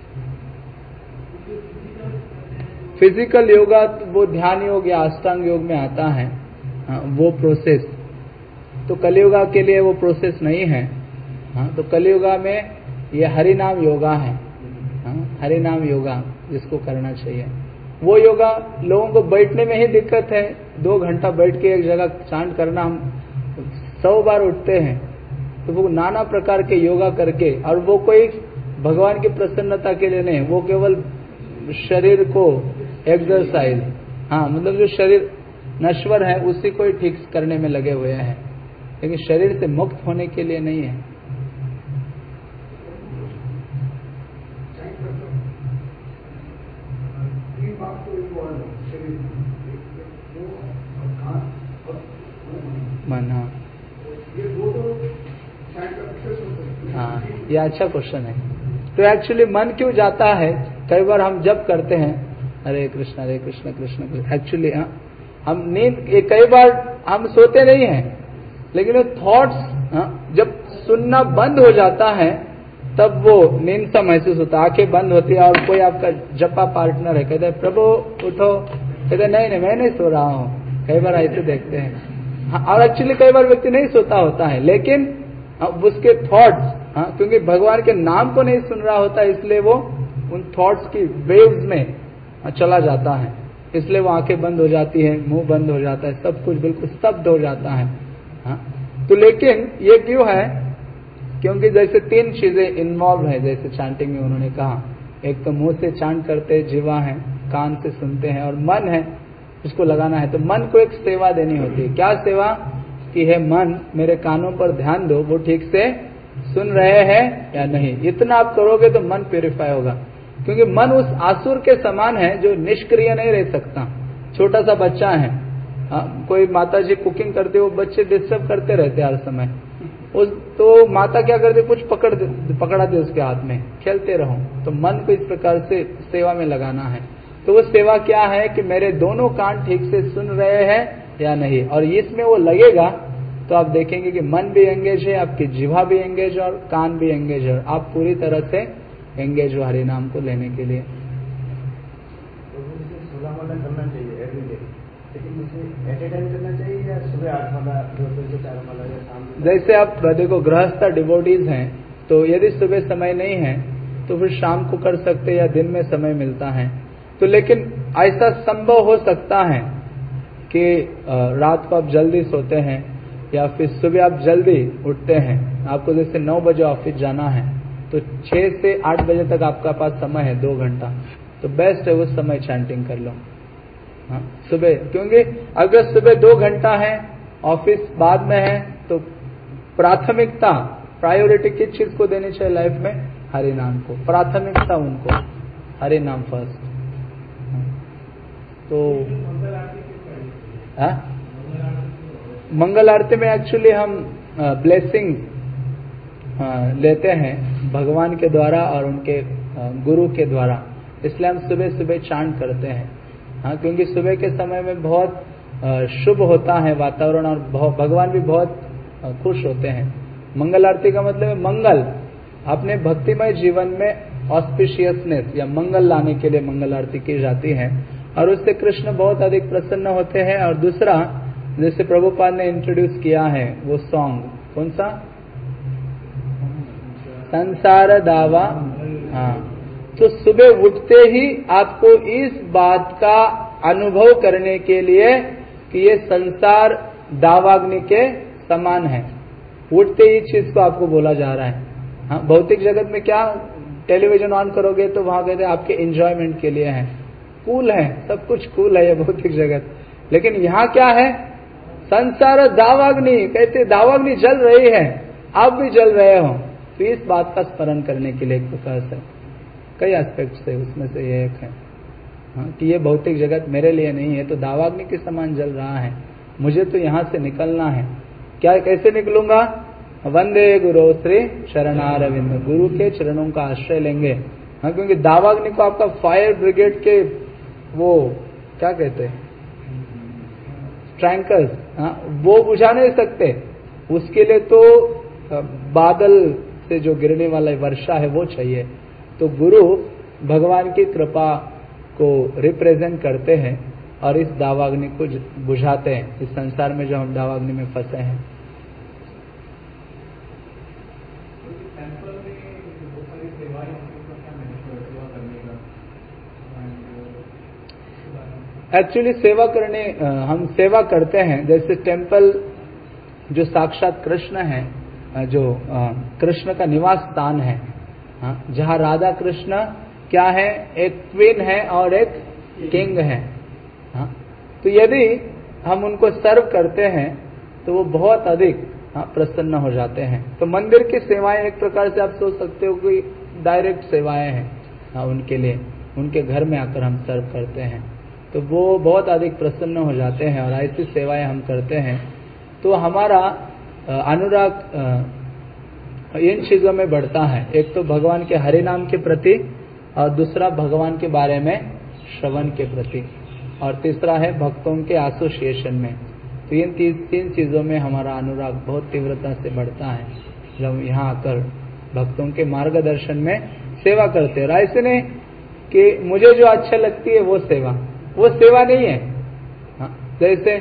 फिजिकल योगा वो ध्यान योग या अष्टांग योग में आता है, हाँ, वो प्रोसेस। तो कलियुगा के लिए वो प्रोसेस नहीं है। हाँ, तो कलियुगा में ये हरि नाम योगा है। हाँ, हरि नाम योगा जिसको करना चाहिए, वो योगा लोगों को बैठने में ही दिक्कत है। 2 घंटा बैठ के एक जगह चांट करना, हम 100 बार उठते हैं, तो वो नाना प्रकार के योगा करके, और वो कोई भगवान की प्रसन्नता के लिए नहीं, वो केवल शरीर को एक्सरसाइज, हाँ, मतलब जो शरीर नश्वर है उसी को ही ठीक करने में लगे हुए हैं, लेकिन शरीर से मुक्त होने के लिए नहीं है। मन, हाँ, ये अच्छा क्वेश्चन है। तो एक्चुअली मन क्यों जाता है? कई बार हम जब करते हैं हरे कृष्ण कृष्ण कृष्ण, एक्चुअली हम नींद, कई बार हम सोते नहीं हैं, लेकिन वो थॉट्स जब सुनना बंद हो जाता है तब वो नींद सा महसूस होता है। आंखें बंद होती है और कोई आपका जपा पार्टनर है, कहते हैं प्रभु उठो, कहते नहीं मैं नहीं सो रहा हूँ। कई बार ऐसे देखते हैं। हाँ, और एक्चुअली कई बार व्यक्ति नहीं सोता होता है, लेकिन उसके थॉट्स, क्योंकि भगवान के नाम को नहीं सुन रहा होता, इसलिए वो उन थॉट्स की वेव्स में चला जाता है, इसलिए वो आंखें बंद हो जाती है, मुंह बंद हो जाता है, सब कुछ बिल्कुल स्तब्ध हो जाता है। तो लेकिन ये क्यों है? क्योंकि जैसे 3 चीजें इन्वॉल्व है, जैसे चांटिंग में उन्होंने कहा, एक तो मुंह से चांट करते, जीवा है, कान से सुनते हैं, और मन है उसको लगाना है। तो मन को एक सेवा देनी होती है। क्या सेवा? कि है मन, मेरे कानों पर ध्यान दो, वो ठीक से सुन रहे हैं या नहीं। इतना आप करोगे तो मन प्यूरिफाई होगा, क्योंकि मन उस आसुर के समान है जो निष्क्रिय नहीं रह सकता। छोटा सा बच्चा है, कोई माता जी कुकिंग करते, वो बच्चे डिस्टर्ब करते रहते हर समय, तो माता क्या करती, कुछ पकड़ा दे उसके हाथ में, खेलते रहो। तो मन को इस प्रकार से सेवा में लगाना है। तो वो सेवा क्या है कि मेरे दोनों कान ठीक से सुन रहे हैं या नहीं, और इसमें वो लगेगा तो आप देखेंगे कि मन भी एंगेज है, आपकी जिह्वा भी एंगेज है और कान भी एंगेज है, आप पूरी तरह से एंगेज हो हरि नाम को लेने के लिए। करना चाहिए एवरीडे, लेकिन इसे एट ए टाइम करना चाहिए या सुबह 8 वाला, 2 से 4 वाला, या शाम? जैसे आप देखो गृहस्थ डिवोटीज हैं, तो यदि सुबह समय नहीं है तो फिर शाम को कर सकते या दिन में समय मिलता है तो। लेकिन ऐसा संभव हो सकता है कि रात को आप जल्दी सोते हैं या फिर सुबह आप जल्दी उठते हैं, आपको जैसे 9 बजे ऑफिस जाना है, तो 6 से 8 बजे तक आपका पास समय है, 2 घंटा, तो बेस्ट है उस समय चैंटिंग कर लो। हाँ, सुबह, क्योंकि अगर सुबह 2 घंटा है, ऑफिस बाद में है, तो प्राथमिकता प्रायोरिटी किस चीज को देनी चाहिए लाइफ में? हरि नाम को, प्राथमिकता उनको, हरि नाम फर्स्ट। तो मंगल आरती में एक्चुअली हम ब्लेसिंग लेते हैं भगवान के द्वारा और उनके गुरु के द्वारा, इसलिए हम सुबह सुबह चांट करते हैं। हाँ, क्योंकि सुबह के समय में बहुत शुभ होता है वातावरण और भगवान भी बहुत खुश होते हैं। मंगल आरती का मतलब है मंगल, अपने भक्तिमय जीवन में ऑस्पिशियसनेस या मंगल लाने के लिए मंगल आरती की जाती है और उससे कृष्ण बहुत अधिक प्रसन्न होते हैं। और दूसरा, जैसे प्रभुपाद ने इंट्रोड्यूस किया है वो सॉन्ग, कौन सा? संसार दावा। हाँ, तो सुबह उठते ही आपको इस बात का अनुभव करने के लिए कि ये संसार दावाग्नि के समान है, उठते ही चीज को आपको बोला जा रहा है। हाँ, भौतिक जगत में क्या, टेलीविजन ऑन करोगे तो वहां कहते हैं आपके एंजॉयमेंट के लिए है, कूल है, सब कुछ कूल है ये भौतिक जगत। लेकिन यहाँ क्या है? संसार दावाग्नि, कहते दावाग्नि जल रही है, आप भी जल रहे हो। तो इस बात का स्मरण करने के लिए एक प्रकार से कई एस्पेक्ट्स है, उसमें से ये एक है। हाँ, कि ये भौतिक जगत मेरे लिए नहीं है, तो दावाग्नि के समान जल रहा है, मुझे तो यहाँ से निकलना है। क्या, कैसे निकलूंगा? वंदे गुरु श्री शरणारविंद, गुरु के चरणों का आश्रय लेंगे। हाँ, क्योंकि दावाग्नि को आपका फायर ब्रिगेड के वो क्या कहते हैं, ट्रैंकर्स, हाँ, वो बुझा नहीं सकते। उसके लिए तो बादल से जो गिरने वाला वर्षा है वो चाहिए। तो गुरु भगवान की कृपा को रिप्रेजेंट करते हैं और इस दावाग्नि को बुझाते हैं, इस संसार में जो हम दावाग्नि में फंसे हैं। एक्चुअली सेवा करने, हम सेवा करते हैं, जैसे टेम्पल जो साक्षात कृष्ण है, जो कृष्ण का निवास स्थान है, जहाँ राधा कृष्ण क्या है, एक क्वीन है और एक किंग है। तो यदि हम उनको सर्व करते हैं तो वो बहुत अधिक प्रसन्न हो जाते हैं। तो मंदिर की सेवाएं एक प्रकार से आप सोच सकते हो कि डायरेक्ट सेवाएं हैं उनके लिए, उनके घर में आकर हम सर्व करते हैं तो वो बहुत अधिक प्रसन्न हो जाते हैं और ऐसी सेवाएं हम करते हैं तो हमारा अनुराग इन चीजों में बढ़ता है। एक तो भगवान के हरि नाम के प्रति और दूसरा भगवान के बारे में श्रवण के प्रति और तीसरा है भक्तों के एसोसिएशन में। तो इन तीन चीजों में हमारा अनुराग बहुत तीव्रता से बढ़ता है जब यहाँ आकर भक्तों के मार्गदर्शन में सेवा करते हैं। और ऐसे नहीं कि मुझे जो अच्छा लगती है वो सेवा नहीं है। जैसे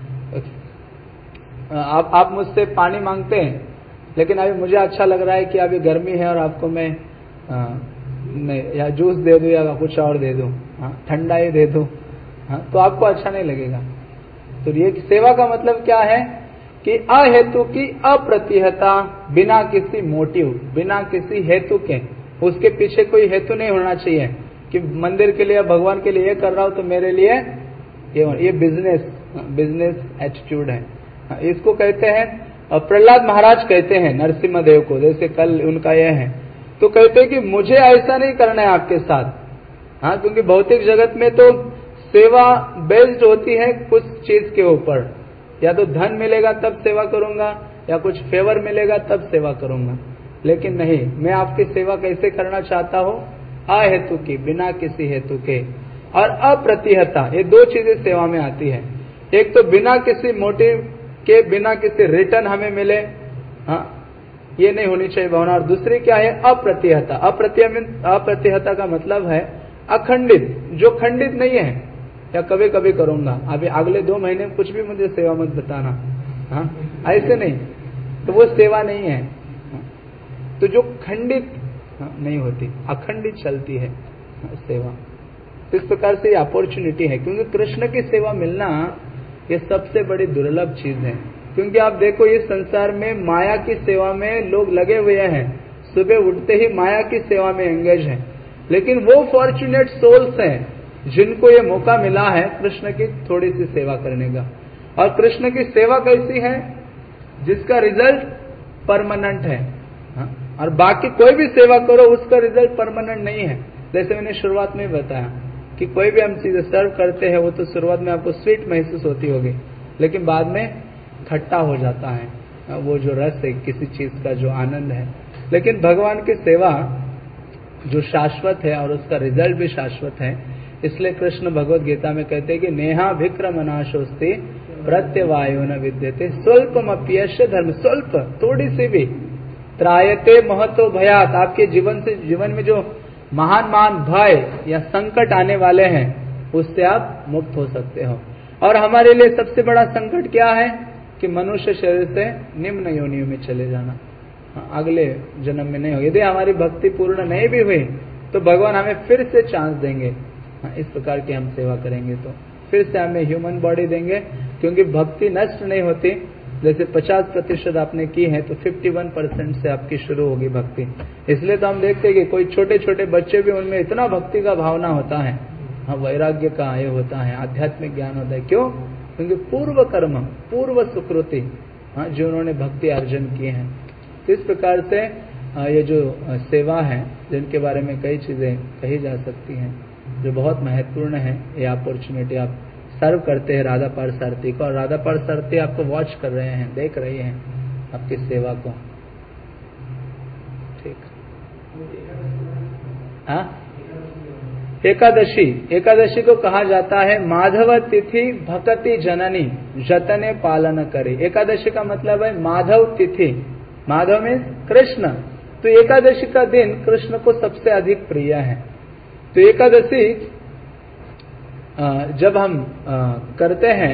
आप मुझसे पानी मांगते हैं लेकिन अभी मुझे अच्छा लग रहा है कि अभी गर्मी है और आपको मैं नहीं या जूस दे दूं या कुछ और दे दूं, ठंडा ही दे दूं, तो आपको अच्छा नहीं लगेगा। तो ये सेवा का मतलब क्या है कि अहेतु की अप्रतिहता, बिना किसी मोटिव, बिना किसी हेतु के, उसके पीछे कोई हेतु नहीं होना चाहिए कि मंदिर के लिए भगवान के लिए ये कर रहा हूं तो मेरे लिए ये बिजनेस एटीट्यूड है। इसको कहते हैं, प्रहलाद महाराज कहते हैं नरसिम्हा देव को, जैसे कल उनका यह है, तो कहते हैं कि मुझे ऐसा नहीं करना है आपके साथ। क्योंकि भौतिक जगत में तो सेवा बेस्ड होती है कुछ चीज के ऊपर, या तो धन मिलेगा तब सेवा करूंगा या कुछ फेवर मिलेगा तब सेवा करूंगा। लेकिन नहीं, मैं आपकी सेवा कैसे करना चाहता हूं, अहेतु की, बिना किसी हेतु के, और अप्रतिहता, ये दो चीजें सेवा में आती है। एक तो बिना किसी मोटिव के, बिना किसी रिटर्न हमें मिले, ये नहीं होनी चाहिए भावना। और दूसरी क्या है, अप्रतिहता। अप्रतिहता का मतलब है अखंडित, जो खंडित नहीं है, या कभी कभी करूंगा, अभी अगले 2 महीने कुछ भी मुझे सेवा मत बताना, ऐसे नहीं, तो वो सेवा नहीं है। तो जो खंडित नहीं होती, अखंडित चलती है सेवा। इस प्रकार से ये अपॉर्चुनिटी है, क्योंकि कृष्ण की सेवा मिलना ये सबसे बड़ी दुर्लभ चीज है। क्योंकि आप देखो इस संसार में माया की सेवा में लोग लगे हुए हैं, सुबह उठते ही माया की सेवा में एंगेज हैं, लेकिन वो फॉर्चुनेट सोल्स हैं जिनको ये मौका मिला है कृष्ण की थोड़ी सी सेवा करने का। और कृष्ण की सेवा कैसी है, जिसका रिजल्ट परमानेंट है, हाँ? और बाकी कोई भी सेवा करो उसका रिजल्ट परमानेंट नहीं है। जैसे मैंने शुरुआत में बताया कि कोई भी हम चीजें सर्व करते हैं वो तो शुरुआत में आपको स्वीट महसूस होती होगी, लेकिन बाद में खट्टा हो जाता है वो जो रस है किसी चीज का, जो आनंद है। लेकिन भगवान की सेवा जो शाश्वत है और उसका रिजल्ट भी शाश्वत है। इसलिए कृष्ण भगवत गीता में कहते हैं कि नेहा विक्रमनाशोस्ति प्रत्यवायो न विद्यते स्वल्पम अप्यस्य धर्म, स्वल्प थोड़ी सी भी त्रायते महतो भयात, आपके जीवन में जो महान महान भय या संकट आने वाले हैं उससे आप मुक्त हो सकते हो। और हमारे लिए सबसे बड़ा संकट क्या है कि मनुष्य शरीर से निम्न योनियों में चले जाना, अगले जन्म में नहीं हो। यदि हमारी भक्ति पूर्ण नहीं भी हुई तो भगवान हमें फिर से चांस देंगे। इस प्रकार की हम सेवा करेंगे तो फिर से हमें ह्यूमन बॉडी देंगे, क्योंकि भक्ति नष्ट नहीं होती। जैसे 50% आपने की है तो 51% से आपकी शुरू होगी भक्ति। इसलिए तो हम देखते हैं कि कोई छोटे छोटे बच्चे भी उनमें इतना भक्ति का भावना होता है, वैराग्य का आय होता है, आध्यात्मिक ज्ञान होता है। क्यों? क्योंकि पूर्व कर्म, पूर्व सुकृति जो उन्होंने भक्ति अर्जन किए हैं। तो इस प्रकार से ये जो सेवा है जिनके बारे में कई चीजें कही जा सकती हैं, जो बहुत महत्वपूर्ण है। ये अपॉर्चुनिटी आप सर्व करते हैं राधा पारसारथी को, और राधा पारसारथी आपको वॉच कर रहे हैं, देख रही हैं आपकी सेवा को। ठीक। हाँ, एकादशी को कहा जाता है माधव तिथि भक्ति जननी जतने पालन करे। एकादशी का मतलब है माधव तिथि, माधव में कृष्ण। तो एकादशी का दिन कृष्ण को सबसे अधिक प्रिय है। तो एकादशी जब हम करते हैं,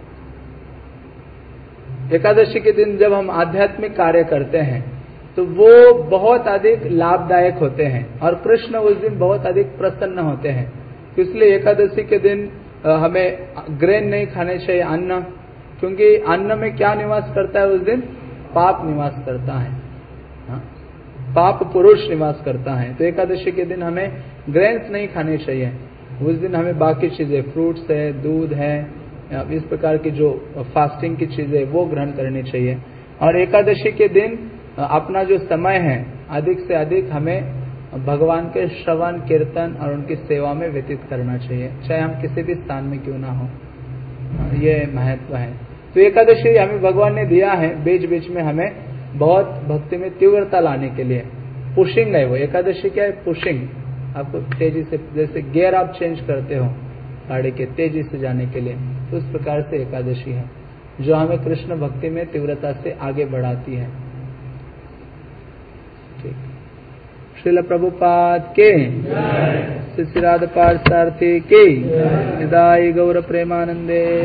एकादशी के दिन जब हम आध्यात्मिक कार्य करते हैं तो वो बहुत अधिक लाभदायक होते हैं और कृष्ण उस दिन बहुत अधिक प्रसन्न होते हैं। तो इसलिए एकादशी के दिन हमें ग्रेन नहीं खाने चाहिए, अन्न, क्योंकि अन्न में क्या निवास करता है उस दिन? पाप निवास करता है, पाप पुरुष निवास करता है। तो एकादशी के दिन हमें ग्रेन्स नहीं खाने चाहिए। उस दिन हमें बाकी चीजें, फ्रूट्स है, दूध है, इस प्रकार की जो फास्टिंग की चीजें वो ग्रहण करनी चाहिए। और एकादशी के दिन अपना जो समय है अधिक से अधिक हमें भगवान के श्रवण कीर्तन और उनकी सेवा में व्यतीत करना चाहिए, चाहे हम किसी भी स्थान में क्यों ना हो। ये महत्व है। तो एकादशी हमें भगवान ने दिया है बीच बीच में हमें बहुत भक्ति में तीव्रता लाने के लिए। पुशिंग है वो एकादशी। क्या है? पुशिंग। आपको तेजी से, जैसे गियर आप चेंज करते हो गाड़ी के तेजी से जाने के लिए, तो उस प्रकार से एकादशी है जो हमें कृष्ण भक्ति में तीव्रता से आगे बढ़ाती है। ठीक। श्रील प्रभुपाद के, श्री राधा पारसारथी की, निदाई गौर प्रेमानंदे।